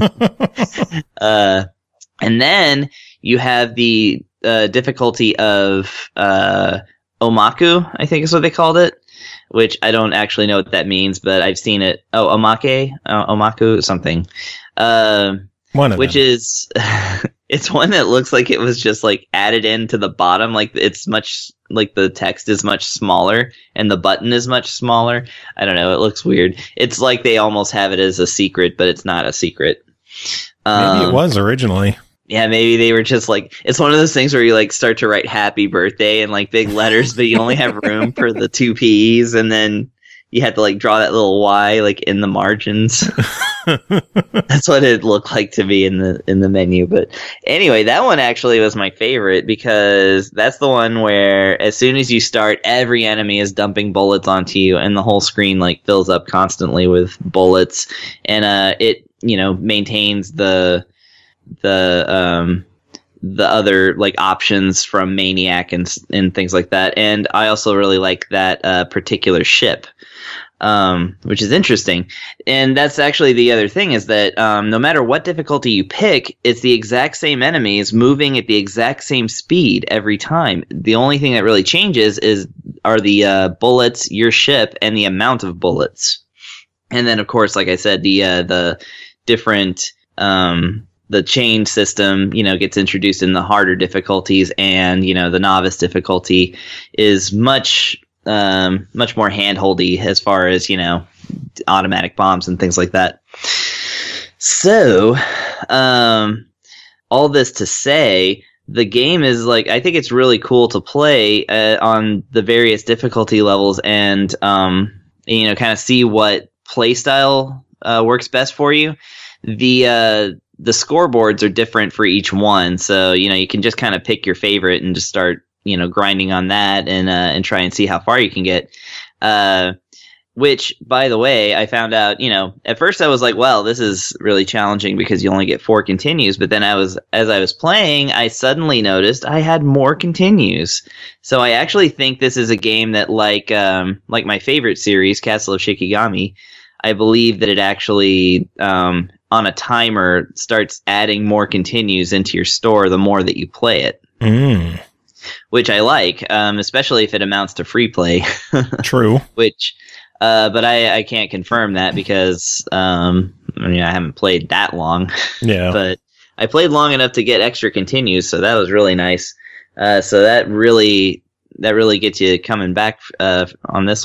Speaker 4: uh, and then you have the uh, difficulty of uh, Omaku, I think is what they called it, which I don't actually know what that means, but I've seen it. Oh, Omake? Uh, Omaku? Something. Uh,
Speaker 2: one of
Speaker 4: which
Speaker 2: them.
Speaker 4: is... It's one that looks like it was just like added into the bottom. Like it's much like the text is much smaller and the button is much smaller. I don't know. It looks weird. It's like they almost have it as a secret, but it's not a secret. Um,
Speaker 2: maybe it was originally.
Speaker 4: Yeah, maybe they were just like, it's one of those things where you like start to write happy birthday in like big letters, but you only have room for the two P's, and then you had to like draw that little Y like in the margins. That's what it looked like to me in the in the menu. But anyway, that one actually was my favorite because that's the one where as soon as you start, every enemy is dumping bullets onto you, and the whole screen like fills up constantly with bullets. And uh, it you know maintains the the um the other like options from Maniac and and things like that. And I also really like that uh, particular ship. Um, which is interesting. And that's actually the other thing is that um, no matter what difficulty you pick, it's the exact same enemies moving at the exact same speed every time. The only thing that really changes is are the uh, bullets, your ship, and the amount of bullets. And then, of course, like I said, the uh, the different um, the chain system, you know, gets introduced in the harder difficulties, and you know, the novice difficulty is much. Um, much more handholdy as far as, you know, automatic bombs and things like that. So, um, all this to say, the game is like, I think it's really cool to play uh, on the various difficulty levels and, um, you know, kind of see what play style uh, works best for you. The, uh, the scoreboards are different for each one. So, you know, you can just kind of pick your favorite and just start, you know, grinding on that and uh, and try and see how far you can get. Uh, which, by the way, I found out, you know, at first I was like, well, this is really challenging because you only get four continues. But then I was, as I was playing, I suddenly noticed I had more continues. So I actually think this is a game that, like, um, like my favorite series, Castle of Shikigami, I believe that it actually, um, on a timer, starts adding more continues into your store the more that you play it.
Speaker 2: Mm.
Speaker 4: Which I like, um, especially if it amounts to free play.
Speaker 2: True.
Speaker 4: Which, uh, but I, I can't confirm that because um, I mean I haven't played that long.
Speaker 2: Yeah.
Speaker 4: But I played long enough to get extra continues, so that was really nice. Uh, so that really that really gets you coming back uh, on this one.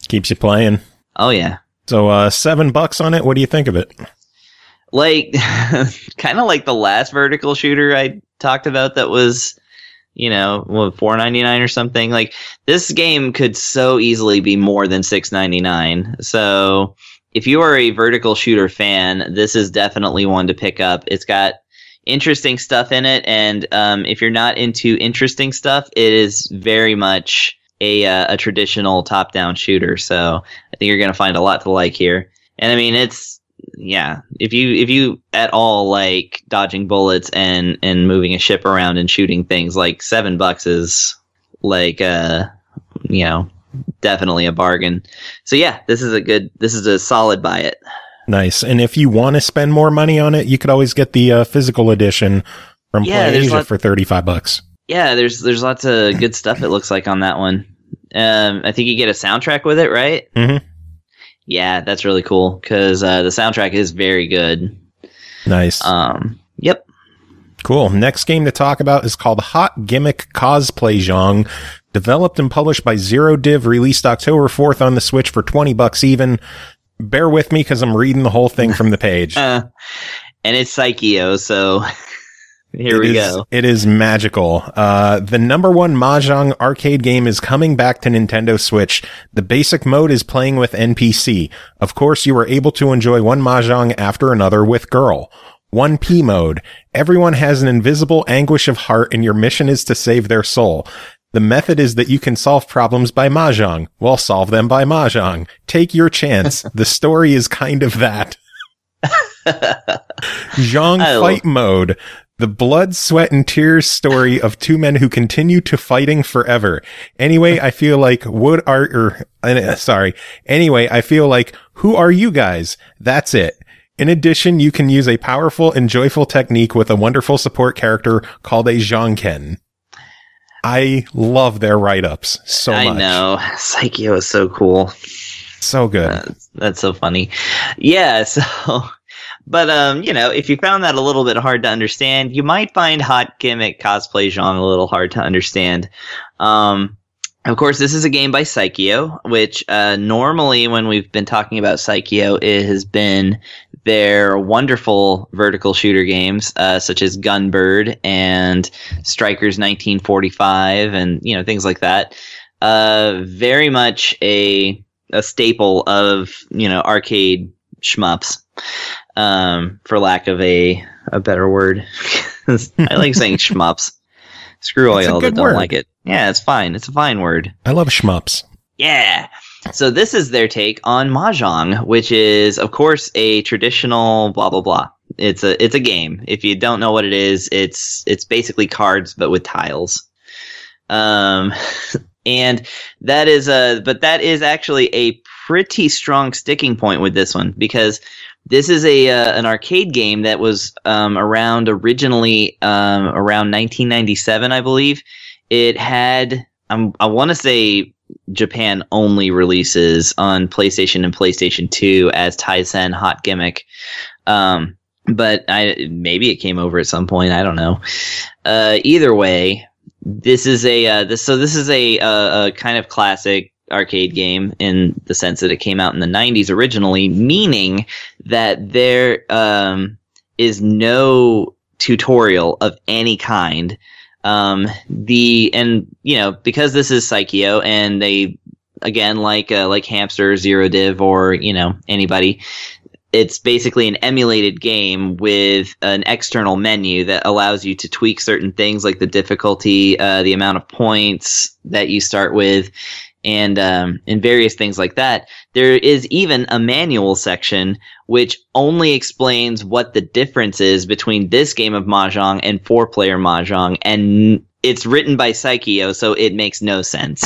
Speaker 2: Keeps you playing.
Speaker 4: Oh, yeah.
Speaker 2: So uh, seven bucks on it. What do you think of it?
Speaker 4: Like, kind of like the last vertical shooter I talked about that was, you know, what, four ninety-nine or something. Like, this game could so easily be more than six ninety-nine. So if you are a vertical shooter fan, this is definitely one to pick up. It's got interesting stuff in it, and um, if you're not into interesting stuff, it is very much a uh, a traditional top-down shooter. So I think you're going to find a lot to like here. And I mean, it's yeah, if you if you at all like dodging bullets and and moving a ship around and shooting things, like seven bucks is like uh you know, definitely a bargain. So yeah, this is a good this is a solid buy it.
Speaker 2: Nice. And if you want to spend more money on it, you could always get the uh, physical edition from
Speaker 4: yeah,
Speaker 2: Play Asia
Speaker 4: lot-
Speaker 2: for thirty-five bucks.
Speaker 4: Yeah, there's there's lots of good stuff it looks like on that one. Um I think you get a soundtrack with it, right?
Speaker 2: Mm-hmm.
Speaker 4: Yeah, that's really cool because uh, the soundtrack is very good.
Speaker 2: Nice.
Speaker 4: Um, yep.
Speaker 2: Cool. Next game to talk about is called Hot Gimmick Cosplay Zhong. Developed and published by Zero Div, released October fourth on the Switch for twenty bucks even. Bear with me because I'm reading the whole thing from the page.
Speaker 4: uh, and it's Psycheo, so here
Speaker 2: it
Speaker 4: we
Speaker 2: is,
Speaker 4: go.
Speaker 2: It is magical. Uh, the number one Mahjong arcade game is coming back to Nintendo Switch. The basic mode is playing with N P C. Of course, you are able to enjoy one Mahjong after another with Girl. one P mode. Everyone has an invisible anguish of heart and your mission is to save their soul. The method is that you can solve problems by Mahjong. Well, solve them by Mahjong. Take your chance. The story is kind of that. Zhong fight mode. The blood, sweat, and tears story of two men who continue to fighting forever. Anyway, I feel like, would are, or, uh, sorry. Anyway, I feel like, who are you guys? That's it. In addition, you can use a powerful and joyful technique with a wonderful support character called a Zhongken. I love their write-ups so much.
Speaker 4: I know. Psycheo is so cool.
Speaker 2: So good.
Speaker 4: Uh, that's so funny. Yeah, so... But, um, you know, if you found that a little bit hard to understand, you might find Hot Gimmick Cosplay Zhong a little hard to understand. Um, of course, this is a game by Psycheo, which uh, normally when we've been talking about Psycheo, it has been their wonderful vertical shooter games, uh, such as Gunbird and Strikers nineteen forty-five and, you know, things like that. Uh, very much a a staple of, you know, arcade shmups. Um, for lack of a, a better word. I like saying shmups. Screw all y'all that don't
Speaker 2: word.
Speaker 4: like it. Yeah, it's fine. It's a fine word.
Speaker 2: I love shmups.
Speaker 4: Yeah. So this is their take on Mahjong, which is, of course, a traditional blah, blah, blah. It's a, it's a game. If you don't know what it is, it's, it's basically cards, but with tiles. Um, and that is a, but that is actually a pretty strong sticking point with this one because this is a uh, an arcade game that was um, around originally um, around nineteen ninety-seven, I believe. It had um, I want to say Japan only releases on PlayStation and PlayStation two as Taisen Hot Gimmick, um, but I maybe it came over at some point. I don't know. Uh, either way, this is a uh, this so this is a, a, a kind of classic arcade game in the sense that it came out in the nineties originally, meaning that there um, is no tutorial of any kind. Um, the and you know because this is Psycheo and they again like uh, like Hamster, Zero Div, or you know anybody, it's basically an emulated game with an external menu that allows you to tweak certain things like the difficulty, uh, the amount of points that you start with. And um, and various things like that. There is even a manual section which only explains what the difference is between this game of Mahjong and four-player Mahjong, and it's written by Psycheo, so it makes no sense.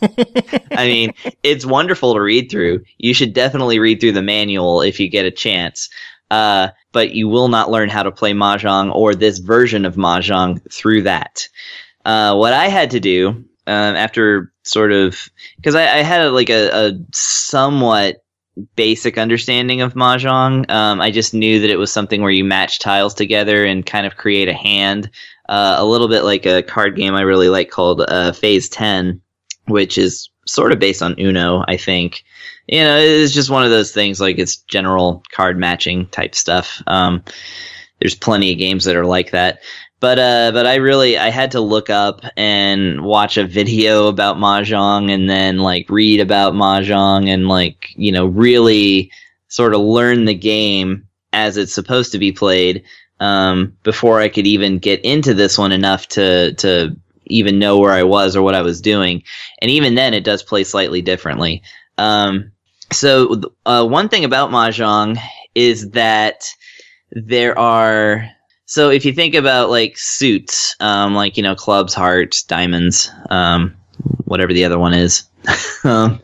Speaker 4: I mean, it's wonderful to read through. You should definitely read through the manual if you get a chance. Uh, but you will not learn how to play Mahjong or this version of Mahjong through that. Uh, what I had to do um, after sort of, because I, I had a, like a, a somewhat basic understanding of Mahjong. Um, I just knew that it was something where you match tiles together and kind of create a hand, uh, a little bit like a card game I really like called uh, Phase ten, which is sort of based on Uno, I think. You know, it's just one of those things, like it's general card matching type stuff. Um, there's plenty of games that are like that. But uh, but I really I had to look up and watch a video about Mahjong and then like read about Mahjong and like, you know, really sort of learn the game as it's supposed to be played um, before I could even get into this one enough to to even know where I was or what I was doing. And even then, it does play slightly differently. Um, so uh, one thing about Mahjong is that there are... So if you think about like suits, um, like, you know, clubs, hearts, diamonds, um, whatever the other one is. um,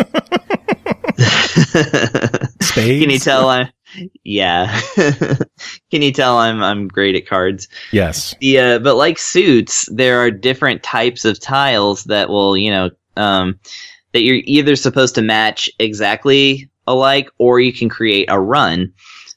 Speaker 2: Spades?
Speaker 4: Can you tell I'm, yeah. Can you tell I'm, I'm great at cards?
Speaker 2: Yes.
Speaker 4: Yeah. But like suits, there are different types of tiles that will, you know, um, that you're either supposed to match exactly alike or you can create a run.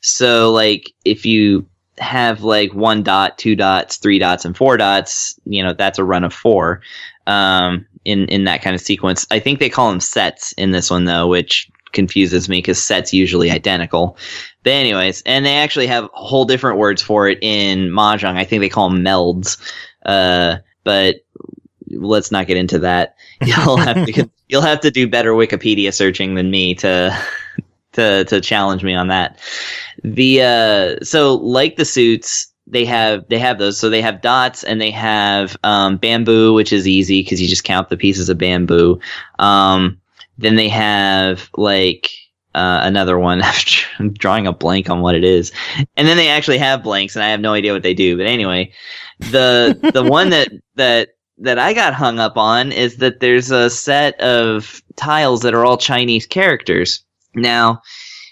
Speaker 4: So like if you have like one dot, two dots, three dots, and four dots, you know, that's a run of four um, in, in that kind of sequence. I think they call them sets in this one, though, which confuses me because sets usually identical. But anyways, and they actually have whole different words for it in Mahjong. I think they call them melds. Uh, but let's not get into that. You'll have to you'll have to do better Wikipedia searching than me to to to challenge me on that. The uh, so like the suits, they have they have those. So they have dots and they have um, bamboo, which is easy because you just count the pieces of bamboo. Um, then they have like uh, another one. I'm drawing a blank on what it is. And then they actually have blanks, and I have no idea what they do. But anyway, the the one that that that I got hung up on is that there's a set of tiles that are all Chinese characters. Now,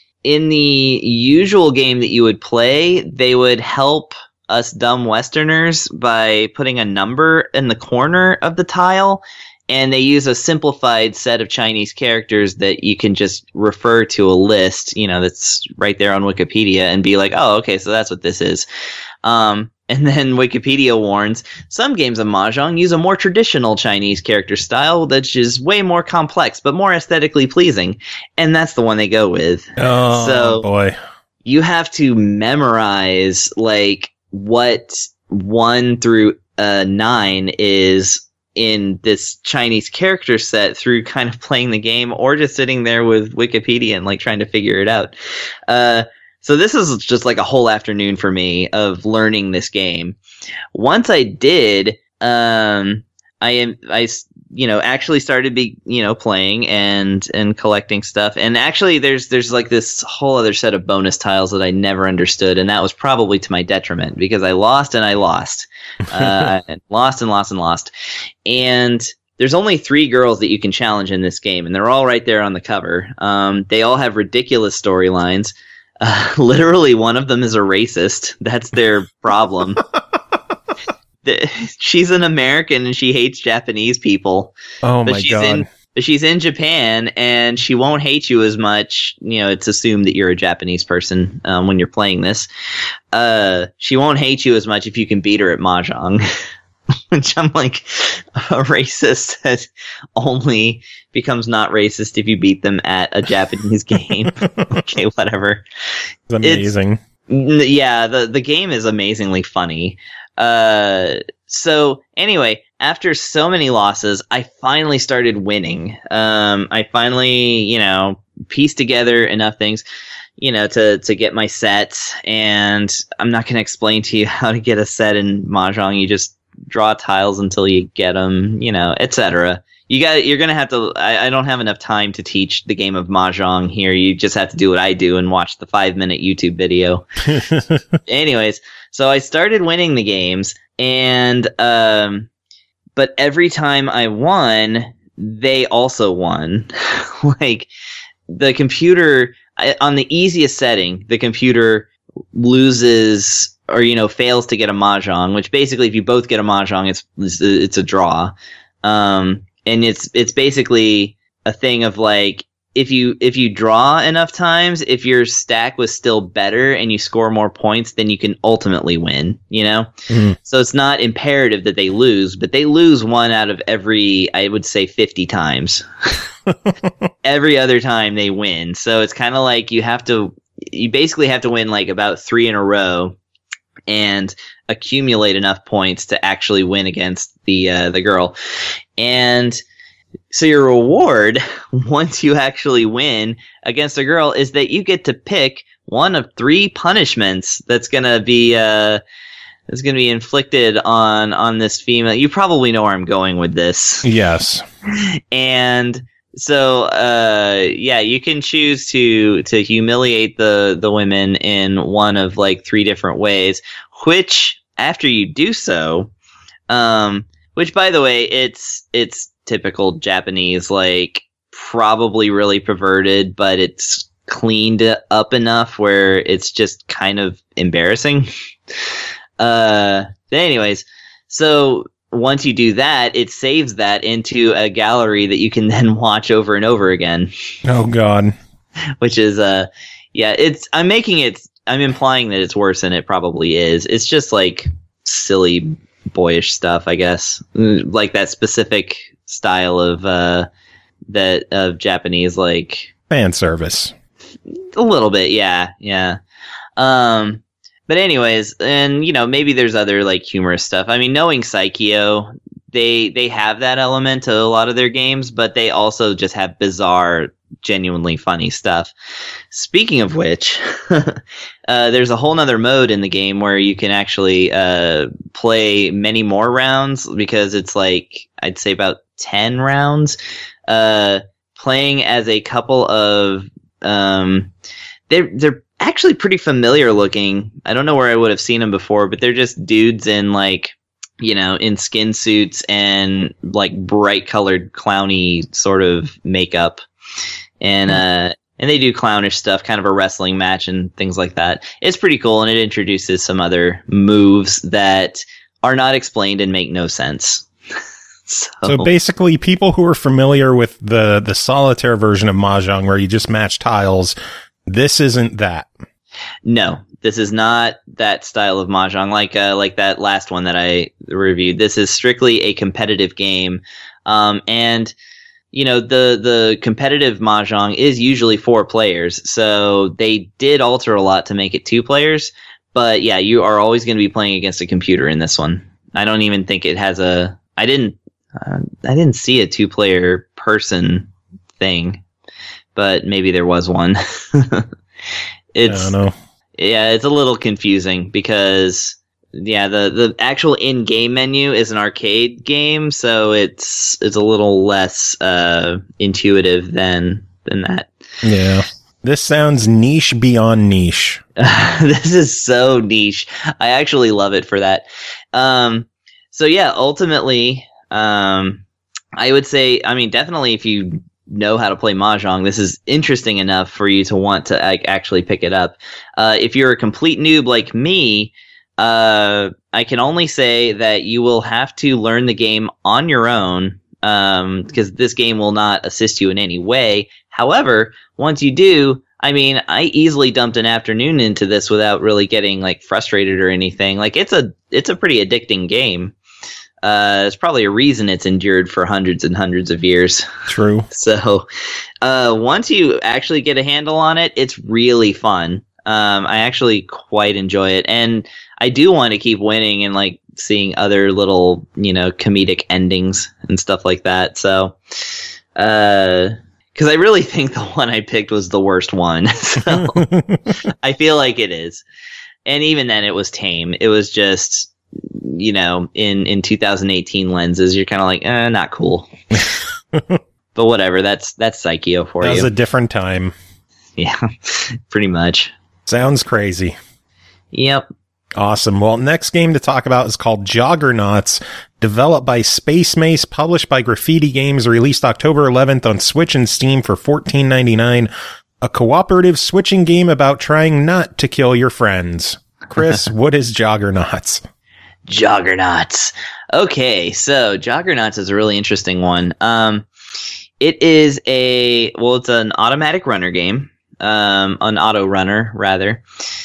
Speaker 4: in the usual game that you would play, they would help us dumb Westerners by putting a number in the corner of the tile, and they use a simplified set of Chinese characters that you can just refer to a list, you know, that's right there on Wikipedia and be like, oh, okay, so that's what this is. Um, and then Wikipedia warns, some games of Mahjong use a more traditional Chinese character style that is way more complex, but more aesthetically pleasing. And that's the one they go with.
Speaker 2: Oh,
Speaker 4: so
Speaker 2: boy.
Speaker 4: You have to memorize, like, what one through uh, nine is in this Chinese character set through kind of playing the game or just sitting there with Wikipedia and, like, trying to figure it out. Uh, So this is just like a whole afternoon for me of learning this game. Once I did, um, I am, I, you know, actually started be, you know, playing and, and collecting stuff. And actually there's, there's like this whole other set of bonus tiles that I never understood. And that was probably to my detriment because I lost and I lost, uh, and lost and lost and lost. And there's only three girls that you can challenge in this game, and they're all right there on the cover. Um, they all have ridiculous storylines. Uh, literally, one of them is a racist. That's their problem. the, she's an American and she hates Japanese people.
Speaker 2: Oh
Speaker 4: but
Speaker 2: my
Speaker 4: she's
Speaker 2: god!
Speaker 4: In, but she's in Japan and she won't hate you as much. You know, it's assumed that you're a Japanese person um, when you're playing this. Uh, she won't hate you as much if you can beat her at Mahjong. Which I'm like, a racist that only becomes not racist if you beat them at a Japanese game. Okay, whatever.
Speaker 2: It's amazing.
Speaker 4: It's, yeah, the, the game is amazingly funny. Uh, so anyway, after so many losses, I finally started winning. Um, I finally, you know, pieced together enough things, you know, to, to get my sets. And I'm not going to explain to you how to get a set in Mahjong. You just draw tiles until you get them, you know, et cetera. You got, you're gonna have to. I, I don't have enough time to teach the game of Mahjong here. You just have to do what I do and watch the five minute YouTube video. Anyways, so I started winning the games, and um, but every time I won, they also won. Like the computer I, on the easiest setting, the computer loses. Or, you know, fails to get a Mahjong, which basically if you both get a Mahjong, it's it's a draw. Um, and it's it's basically a thing of like, if you if you draw enough times, if your stack was still better and you score more points, then you can ultimately win, you know? Mm. So it's not imperative that they lose, but they lose one out of every, I would say, fifty times. Every other time they win. So it's kind of like you have to, you basically have to win like about three in a row and accumulate enough points to actually win against the uh, the girl. And so your reward, once you actually win against a girl, is that you get to pick one of three punishments that's gonna be uh, that's gonna be inflicted on on this female. You probably know where I'm going with this.
Speaker 2: Yes.
Speaker 4: And so, uh, yeah, you can choose to to humiliate the the women in one of like three different ways. Which, after you do so, um, which by the way, it's it's typical Japanese, like probably really perverted, but it's cleaned up enough where it's just kind of embarrassing. uh, but anyways, so. Once you do that, it saves that into a gallery that you can then watch over and over again.
Speaker 2: Oh God.
Speaker 4: Which is, uh, yeah, it's, I'm making it, I'm implying that it's worse than it probably is. It's just like silly, boyish stuff, I guess. Like that specific style of, uh, that, of Japanese, like.
Speaker 2: Fan service.
Speaker 4: A little bit, yeah, yeah. Um, But anyways, and you know, maybe there's other like humorous stuff. I mean, knowing Psychio, they they have that element to a lot of their games, but they also just have bizarre, genuinely funny stuff. Speaking of which, uh, there's a whole nother mode in the game where you can actually uh, play many more rounds, because it's like, I'd say about ten rounds, uh, playing as a couple of um, they're they're actually pretty familiar looking. I don't know where I would have seen them before, but they're just dudes in like, you know, in skin suits and like bright colored clowny sort of makeup. And, uh, and they do clownish stuff, kind of a wrestling match and things like that. It's pretty cool. And it introduces some other moves that are not explained and make no sense. So,
Speaker 2: so basically, people who are familiar with the, the solitaire version of Mahjong where you just match tiles, this isn't that.
Speaker 4: No, this is not that style of Mahjong like uh, like that last one that I reviewed. This is strictly a competitive game. Um, and, you know, the, the competitive Mahjong is usually four players. So they did alter a lot to make it two players. But yeah, you are always going to be playing against a computer in this one. I don't even think it has a... I didn't, uh, I didn't see a two-player person thing. But maybe there was one. It's,
Speaker 2: I don't know.
Speaker 4: Yeah, it's a little confusing because, yeah, the, the actual in-game menu is an arcade game, so it's it's a little less uh, intuitive than than that.
Speaker 2: Yeah, this sounds niche beyond niche.
Speaker 4: This is so niche. I actually love it for that. Um, so yeah, ultimately, um, I would say, I mean, definitely if you know how to play Mahjong, this is interesting enough for you to want to like, actually pick it up. Uh, if you're a complete noob like me, uh, I can only say that you will have to learn the game on your own, um, because this game will not assist you in any way. However, once you do, I mean, I easily dumped an afternoon into this without really getting like frustrated or anything. Like it's a it's a pretty addicting game. Uh, there's probably a reason it's endured for hundreds and hundreds of years.
Speaker 2: True.
Speaker 4: So, uh, once you actually get a handle on it, it's really fun. Um, I actually quite enjoy it, and I do want to keep winning and like seeing other little, you know, comedic endings and stuff like that. So, uh, because I really think the one I picked was the worst one. So, I feel like it is, and even then, it was tame. It was just, you know, in, in two thousand eighteen lenses, you're kind of like, eh, not cool. But whatever, that's that's Psychio for
Speaker 2: that
Speaker 4: you.
Speaker 2: That was a different time.
Speaker 4: Yeah, pretty much.
Speaker 2: Sounds crazy.
Speaker 4: Yep.
Speaker 2: Awesome. Well, next game to talk about is called Joggernauts, developed by Space Mace, published by Graffiti Games, released October eleventh on Switch and Steam for fourteen ninety-nine. A cooperative switching game about trying not to kill your friends. Chris, what is Joggernauts?
Speaker 4: Joggernauts. Okay, so Joggernauts is a really interesting one. Um, It is a, well, it's an automatic runner game, um, an auto runner, rather,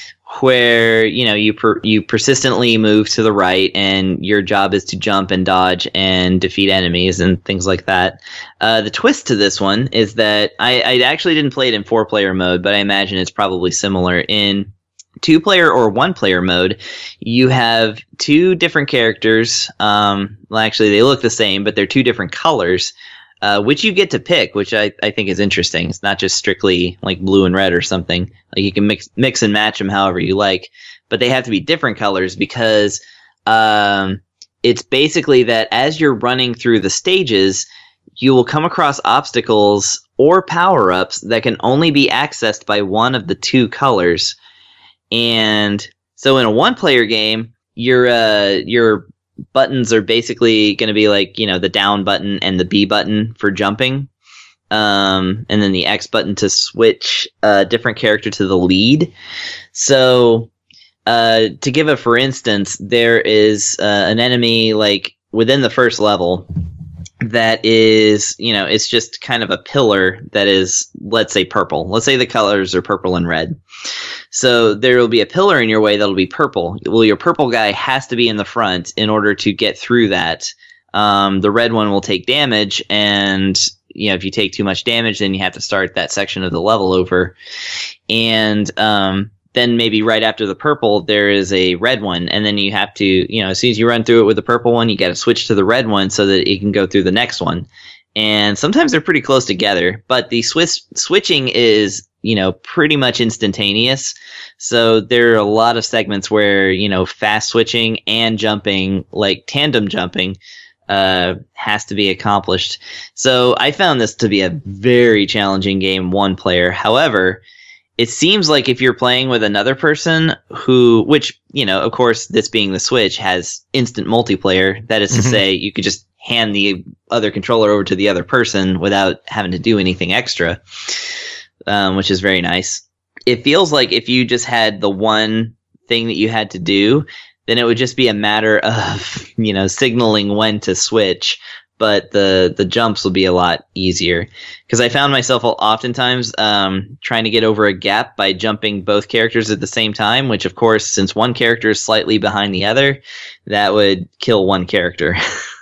Speaker 4: where, you know, you per, you persistently move to the right, and your job is to jump and dodge and defeat enemies and things like that. Uh, the twist to this one is that I, I actually didn't play it in four-player mode, but I imagine it's probably similar. In two-player or one-player mode, you have two different characters. Um, well, actually, they look the same, but they're two different colors, uh, which you get to pick, which I, I think is interesting. It's not just strictly like blue and red or something. Like you can mix mix and match them however you like, but they have to be different colors because um, it's basically that as you're running through the stages, you will come across obstacles or power-ups that can only be accessed by one of the two colors. And so in a one-player game, your uh, your buttons are basically going to be like, you know, the down button and the B button for jumping. Um, and then the X button to switch a different character to the lead. So uh, to give a for instance, there is uh, an enemy like within the first level that is, you know, it's just kind of a pillar that is, let's say, purple. Let's say the colors are purple and red. So there will be a pillar in your way that'll be purple. Well, your purple guy has to be in the front in order to get through that. Um, the red one will take damage, and, you know, if you take too much damage, then you have to start that section of the level over. And um, then maybe right after the purple, there is a red one, and then you have to, you know, as soon as you run through it with the purple one, you got to switch to the red one so that it can go through the next one. And sometimes they're pretty close together, but the switch switching is, you know, pretty much instantaneous. So there are a lot of segments where, you know, fast switching and jumping, like tandem jumping, uh, has to be accomplished. So I found this to be a very challenging game, one player. However, it seems like if you're playing with another person who, which, you know, of course, this being the Switch, has instant multiplayer. That is to mm-hmm. say, you could just hand the other controller over to the other person without having to do anything extra, um, which is very nice. It feels like if you just had the one thing that you had to do, then it would just be a matter of, you know, signaling when to switch. But the, the jumps will be a lot easier, because I found myself oftentimes um, trying to get over a gap by jumping both characters at the same time, which, of course, since one character is slightly behind the other, that would kill one character.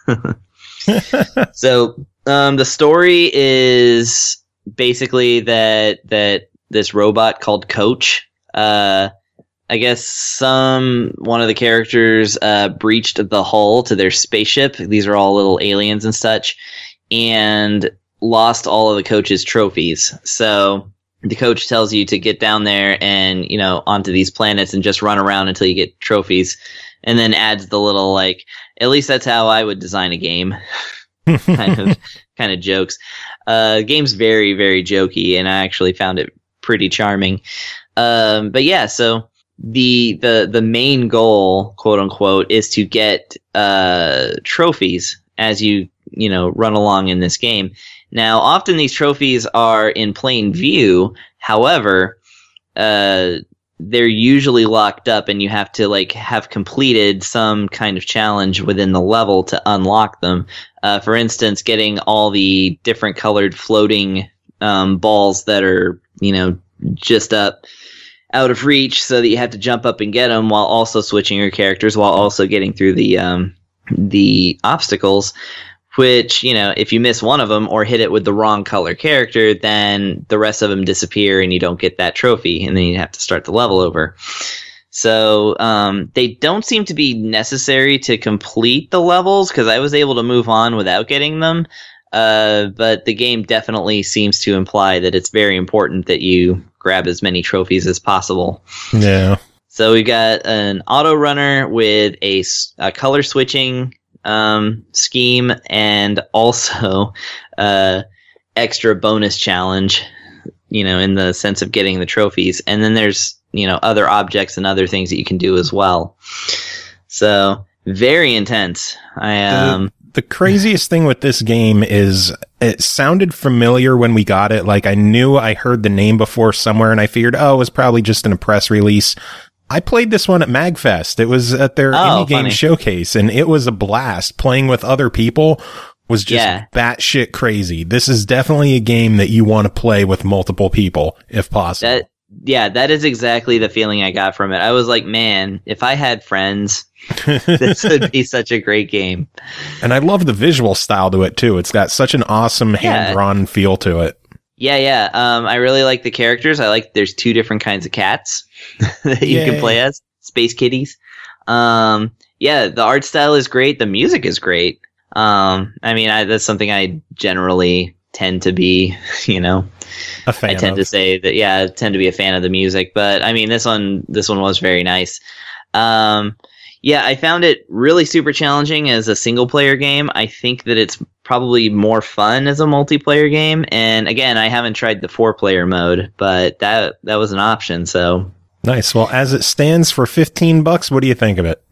Speaker 4: So um, the story is basically that that this robot called Coach, uh, I guess some one of the characters uh, breached the hull to their spaceship. These are all little aliens and such, and lost all of the Coach's trophies. So the Coach tells you to get down there and, you know, onto these planets and just run around until you get trophies, and then adds the little, like, at least that's how I would design a game. kind of kind of jokes. Uh, the game's very, very jokey, and I actually found it pretty charming. Um, but yeah, so the the the main goal, quote unquote, is to get uh, trophies as you you know run along in this game. Now, often these trophies are in plain view. However, uh, they're usually locked up, and you have to like have completed some kind of challenge within the level to unlock them. Uh, for instance, getting all the different colored floating um, balls that are, you know, just up out of reach, so that you have to jump up and get them while also switching your characters, while also getting through the um, the obstacles. Which, you know, if you miss one of them or hit it with the wrong color character, then the rest of them disappear and you don't get that trophy, and then you have to start the level over. So um, they don't seem to be necessary to complete the levels, because I was able to move on without getting them. Uh, but the game definitely seems to imply that it's very important that you grab as many trophies as possible.
Speaker 2: Yeah.
Speaker 4: So we got an auto runner with a, a color switching um, scheme, and also uh, extra bonus challenge, you know, in the sense of getting the trophies. And then there's, you know, other objects and other things that you can do as well. So very intense. I um.
Speaker 2: The, the craziest thing with this game is it sounded familiar when we got it. Like, I knew I heard the name before somewhere, and I figured, oh, it was probably just in a press release. I played this one at MagFest. It was at their
Speaker 4: oh,
Speaker 2: indie game
Speaker 4: funny.
Speaker 2: showcase, and it was a blast playing with other people. was just
Speaker 4: Yeah.
Speaker 2: batshit crazy. This is definitely a game that you want to play with multiple people, if possible.
Speaker 4: That yeah, that is exactly the feeling I got from it. I was like, man, if I had friends, this would be such a great game.
Speaker 2: And I love the visual style to it too. It's got such an awesome
Speaker 4: Yeah.
Speaker 2: hand-drawn feel to it.
Speaker 4: Yeah, yeah. Um, I really like the characters. I like there's two different kinds of cats that you
Speaker 2: Yay.
Speaker 4: can play as, space kitties. Um, yeah, the art style is great. The music is great. Um, I mean, I, that's something I generally tend to be, you know,
Speaker 2: A fan
Speaker 4: I tend
Speaker 2: of.
Speaker 4: to say that, yeah, I tend to be a fan of the music, but I mean, this one, this one was very nice. Um, yeah, I found it really super challenging as a single player game. I think that it's probably more fun as a multiplayer game. And again, I haven't tried the four player mode, but that, that was an option. So
Speaker 2: Nice. Well, as it stands for fifteen bucks, what do you think of it?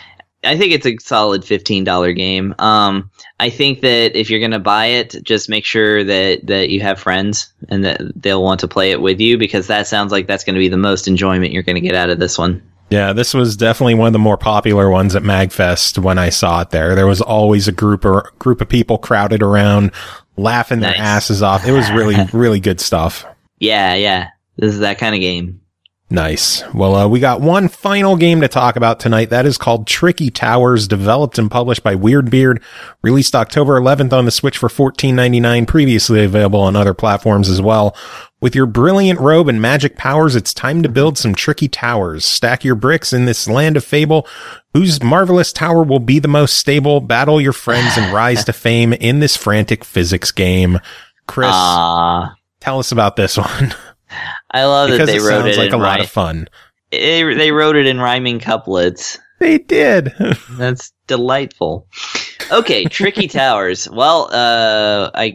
Speaker 4: I think it's a solid fifteen dollars game. Um, I think that if you're going to buy it, just make sure that, that you have friends and that they'll want to play it with you, because that sounds like that's going to be the most enjoyment you're going to get out of this one.
Speaker 2: Yeah, this was definitely one of the more popular ones at MagFest when I saw it there. There was always a group or group of people crowded around, laughing their
Speaker 4: Nice.
Speaker 2: asses off. It was really, really good stuff.
Speaker 4: Yeah, yeah. This is that kind of game.
Speaker 2: Nice. Well, uh, we got one final game to talk about tonight. That is called Tricky Towers, developed and published by Weirdbeard, released October eleventh on the Switch for fourteen ninety-nine, previously available on other platforms as well. With your brilliant robe and magic powers, it's time to build some tricky towers. Stack your bricks in this land of fable. Whose marvelous tower will be the most stable? Battle your friends and rise to fame in this frantic physics game. Chris,
Speaker 4: Ah,
Speaker 2: tell us about this one.
Speaker 4: I love
Speaker 2: Because
Speaker 4: that they
Speaker 2: it
Speaker 4: wrote
Speaker 2: sounds
Speaker 4: it
Speaker 2: like
Speaker 4: in
Speaker 2: a lot
Speaker 4: ri-
Speaker 2: of fun.
Speaker 4: They, they wrote it in rhyming couplets.
Speaker 2: They did.
Speaker 4: That's delightful. Okay, Tricky Towers. Well, uh, I,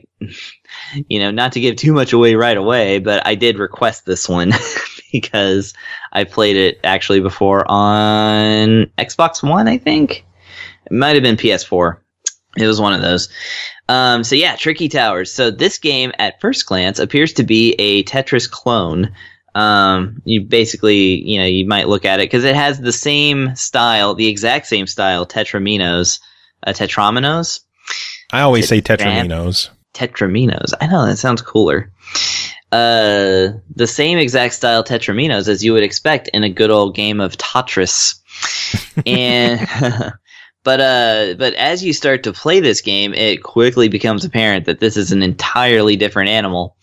Speaker 4: you know, not to give too much away right away, but I did request this one because I played it actually before on Xbox One, I think. It might have been P S four. It was one of those. Um, so yeah, Tricky Towers. So this game, at first glance, appears to be a Tetris clone. Um, you basically, you know, you might look at it because it has the same style, the exact same style, Tetraminos, uh, Tetraminos,
Speaker 2: I always say
Speaker 4: Tet-
Speaker 2: Tetraminos.
Speaker 4: Tetraminos. I know that sounds cooler. Uh, the same exact style Tetraminos as you would expect in a good old game of Tetris. And but uh, but as you start to play this game, it quickly becomes apparent that this is an entirely different animal.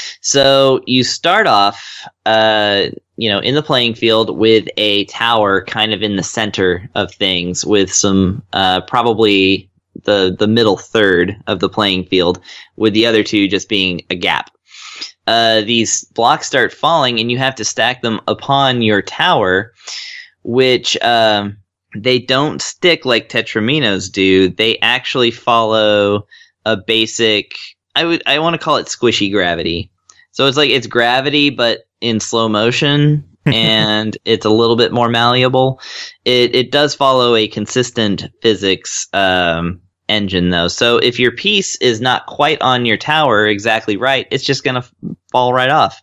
Speaker 4: So you start off, uh, you know, in the playing field with a tower kind of in the center of things, with some uh, probably the the middle third of the playing field, with the other two just being a gap. Uh, these blocks start falling, and you have to stack them upon your tower, which um, they don't stick like Tetraminos do. They actually follow a basic, I would I want to call it squishy gravity. So it's like it's gravity, but in slow motion, and it's a little bit more malleable. It it does follow a consistent physics um, engine, though. So if your piece is not quite on your tower exactly right, it's just going to f- fall right off.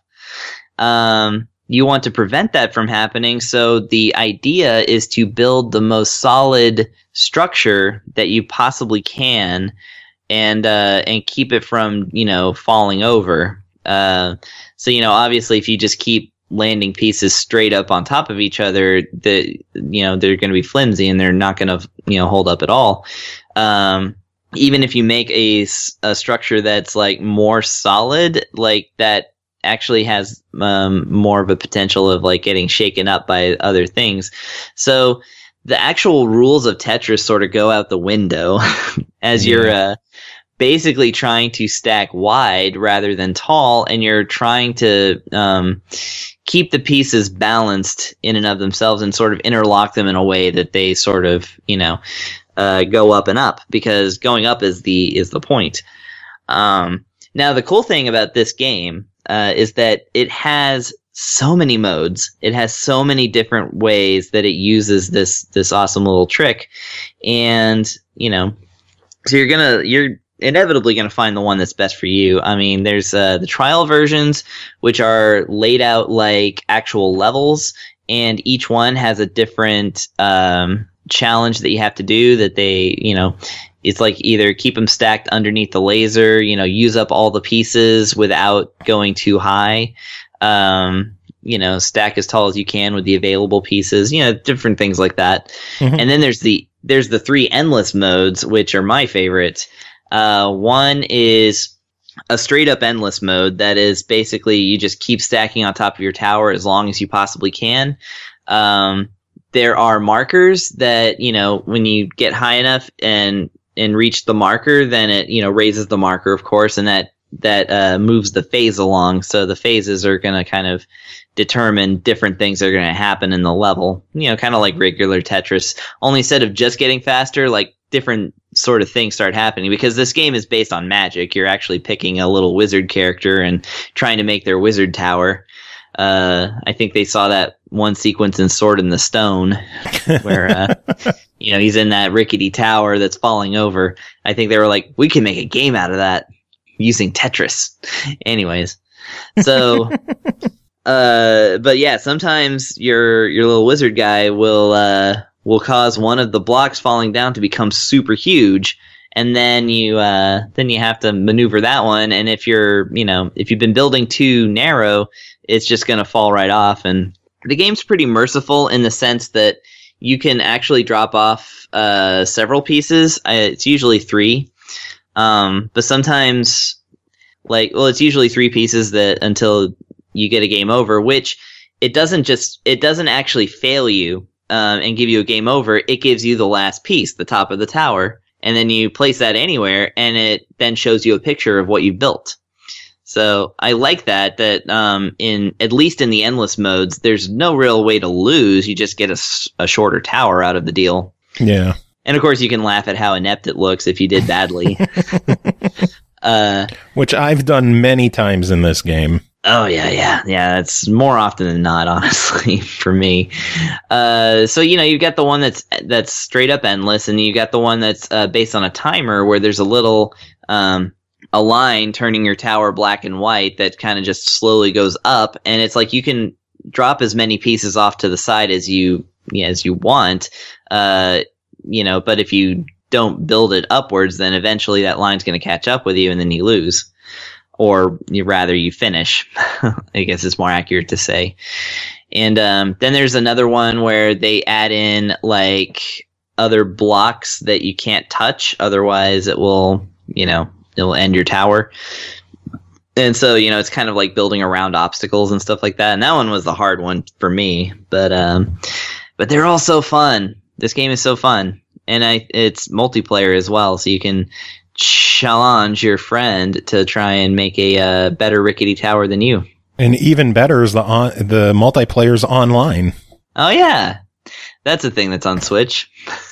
Speaker 4: Um, you want to prevent that from happening, so the idea is to build the most solid structure that you possibly can, and uh, and keep it from, you know, falling over. Uh, so, you know, obviously, if you just keep landing pieces straight up on top of each other, the you know they're going to be flimsy and they're not going to, you know, hold up at all. Um, even if you make a, a structure that's like more solid, like that actually has um, more of a potential of like getting shaken up by other things. So the actual rules of Tetris sort of go out the window as
Speaker 2: Yeah.
Speaker 4: you're uh, basically trying to stack wide rather than tall, and you're trying to um, keep the pieces balanced in and of themselves and sort of interlock them in a way that they sort of, you know, uh, go up and up, because going up is the is the point. Um, now, the cool thing about this game uh, is that it has so many modes. It has so many different ways that it uses this this awesome little trick, and you know, so you're gonna you're inevitably going to find the one that's best for you. I mean, there's uh, the trial versions, which are laid out like actual levels, and each one has a different um, challenge that you have to do, that they, you know, it's like either keep them stacked underneath the laser, you know, use up all the pieces without going too high. Um, you know, stack as tall as you can with the available pieces, you know, different things like that. Mm-hmm. And then there's the, there's the three endless modes, which are my favorite. Uh, one is a straight up endless mode that is basically you just keep stacking on top of your tower as long as you possibly can. Um, there are markers that, you know, when you get high enough and, and reach the marker, then it, you know, raises the marker, of course, and that, that, uh, moves the phase along. So the phases are going to kind of determine different things that are going to happen in the level, you know, kind of like regular Tetris, only instead of just getting faster, like different sort of things start happening because this game is based on magic. You're actually picking a little wizard character and trying to make their wizard tower. Uh, I think they saw that one sequence in Sword in the Stone where, uh, you know, he's in that rickety tower that's falling over. I think they were like, we can make a game out of that using Tetris. Anyways, so, uh, but yeah, sometimes your, your little wizard guy will, uh, will cause one of the blocks falling down to become super huge. And then you, uh, then you have to maneuver that one. And if you're, you know, if you've been building too narrow, it's just going to fall right off. And the game's pretty merciful in the sense that you can actually drop off, uh, several pieces. Uh, it's usually three. Um, but sometimes like, well, it's usually three pieces that until you get a game over, which it doesn't just, it doesn't actually fail you. Um, and give you a game over, it gives you the last piece, the top of the tower, and then you place that anywhere, and it then shows you a picture of what you built. So I like that, that um, in at least in the endless modes, there's no real way to lose. You just get a, a shorter tower out of the deal.
Speaker 2: Yeah.
Speaker 4: And of course, you can laugh at how inept it looks if you did badly. uh,
Speaker 2: Which I've done many times in this game.
Speaker 4: Oh, yeah, yeah, yeah. That's more often than not, honestly, for me. Uh, so, you know, you've got the one that's that's straight up endless, and you got the one that's uh, based on a timer where there's a little um, a line turning your tower black and white that kind of just slowly goes up, and it's like you can drop as many pieces off to the side as you yeah, as you want, uh, you know, but if you don't build it upwards, then eventually that line's going to catch up with you, and then you lose. Or you rather you finish, I guess it's more accurate to say. And um, then there's another one where they add in like other blocks that you can't touch. Otherwise it will, you know, it will end your tower. And so, you know, it's kind of like building around obstacles and stuff like that. And that one was the hard one for me. But um, but they're all so fun. This game is so fun. And I it's multiplayer as well. So you can challenge your friend to try and make a uh, better rickety tower than you.
Speaker 2: And even better is the on, the multiplayer's online.
Speaker 4: Oh yeah, that's a thing that's on Switch.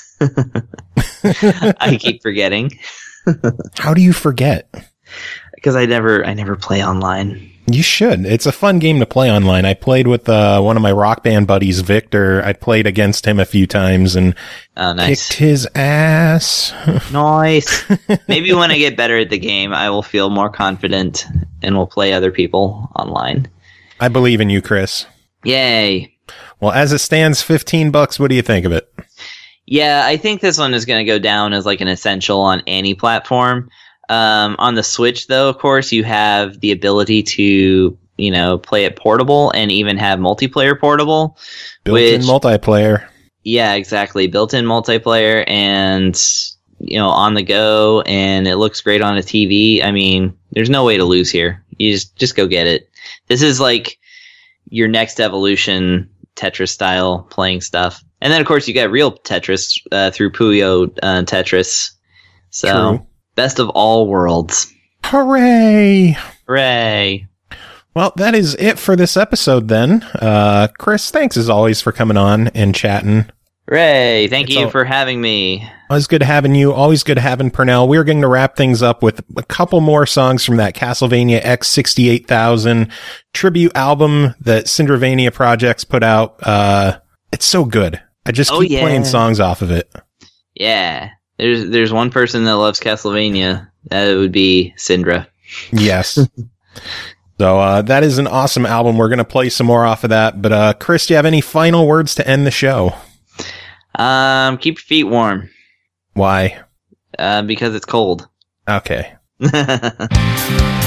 Speaker 4: I keep forgetting.
Speaker 2: How do you forget?
Speaker 4: Because I never, I never play online.
Speaker 2: You should. It's a fun game to play online. I played with uh, one of my Rock Band buddies, Victor. I played against him a few times and
Speaker 4: oh, nice.
Speaker 2: kicked his ass.
Speaker 4: Nice. Maybe when I get better at the game, I will feel more confident and will play other people online.
Speaker 2: I believe in you, Chris.
Speaker 4: Yay.
Speaker 2: Well, as it stands, fifteen bucks. What do you think of it?
Speaker 4: Yeah, I think this one is going to go down as like an essential on any platform. Um, on the Switch, though, of course, you have the ability to, you know, play it portable and even have multiplayer portable.
Speaker 2: Built-in multiplayer.
Speaker 4: Yeah, exactly. Built-in multiplayer and, you know, on the go, and it looks great on a T V. I mean, there's no way to lose here. You just, just go get it. This is like your next evolution Tetris style playing stuff. And then, of course, you got real Tetris uh, through Puyo uh, Tetris. So... True. Best of all worlds.
Speaker 2: Hooray!
Speaker 4: Hooray.
Speaker 2: Well, that is it for this episode then. Uh, Chris, thanks as always for coming on and chatting.
Speaker 4: Hooray! Thank
Speaker 2: it's
Speaker 4: you
Speaker 2: all-
Speaker 4: for having me.
Speaker 2: Always good having you. Always good having Pernell. We're going to wrap things up with a couple more songs from that Castlevania X sixty-eight thousand tribute album that Syndrovania Projects put out. Uh, it's so good. I just
Speaker 4: oh,
Speaker 2: keep
Speaker 4: yeah.
Speaker 2: playing songs off of it.
Speaker 4: Yeah. There's there's one person that loves Castlevania. That would be Syndra.
Speaker 2: Yes. So uh, that is an awesome album. We're going to play some more off of that. But uh, Chris, do you have any final words to end the show?
Speaker 4: Um, keep your feet warm.
Speaker 2: Why?
Speaker 4: Uh, because it's cold.
Speaker 2: Okay.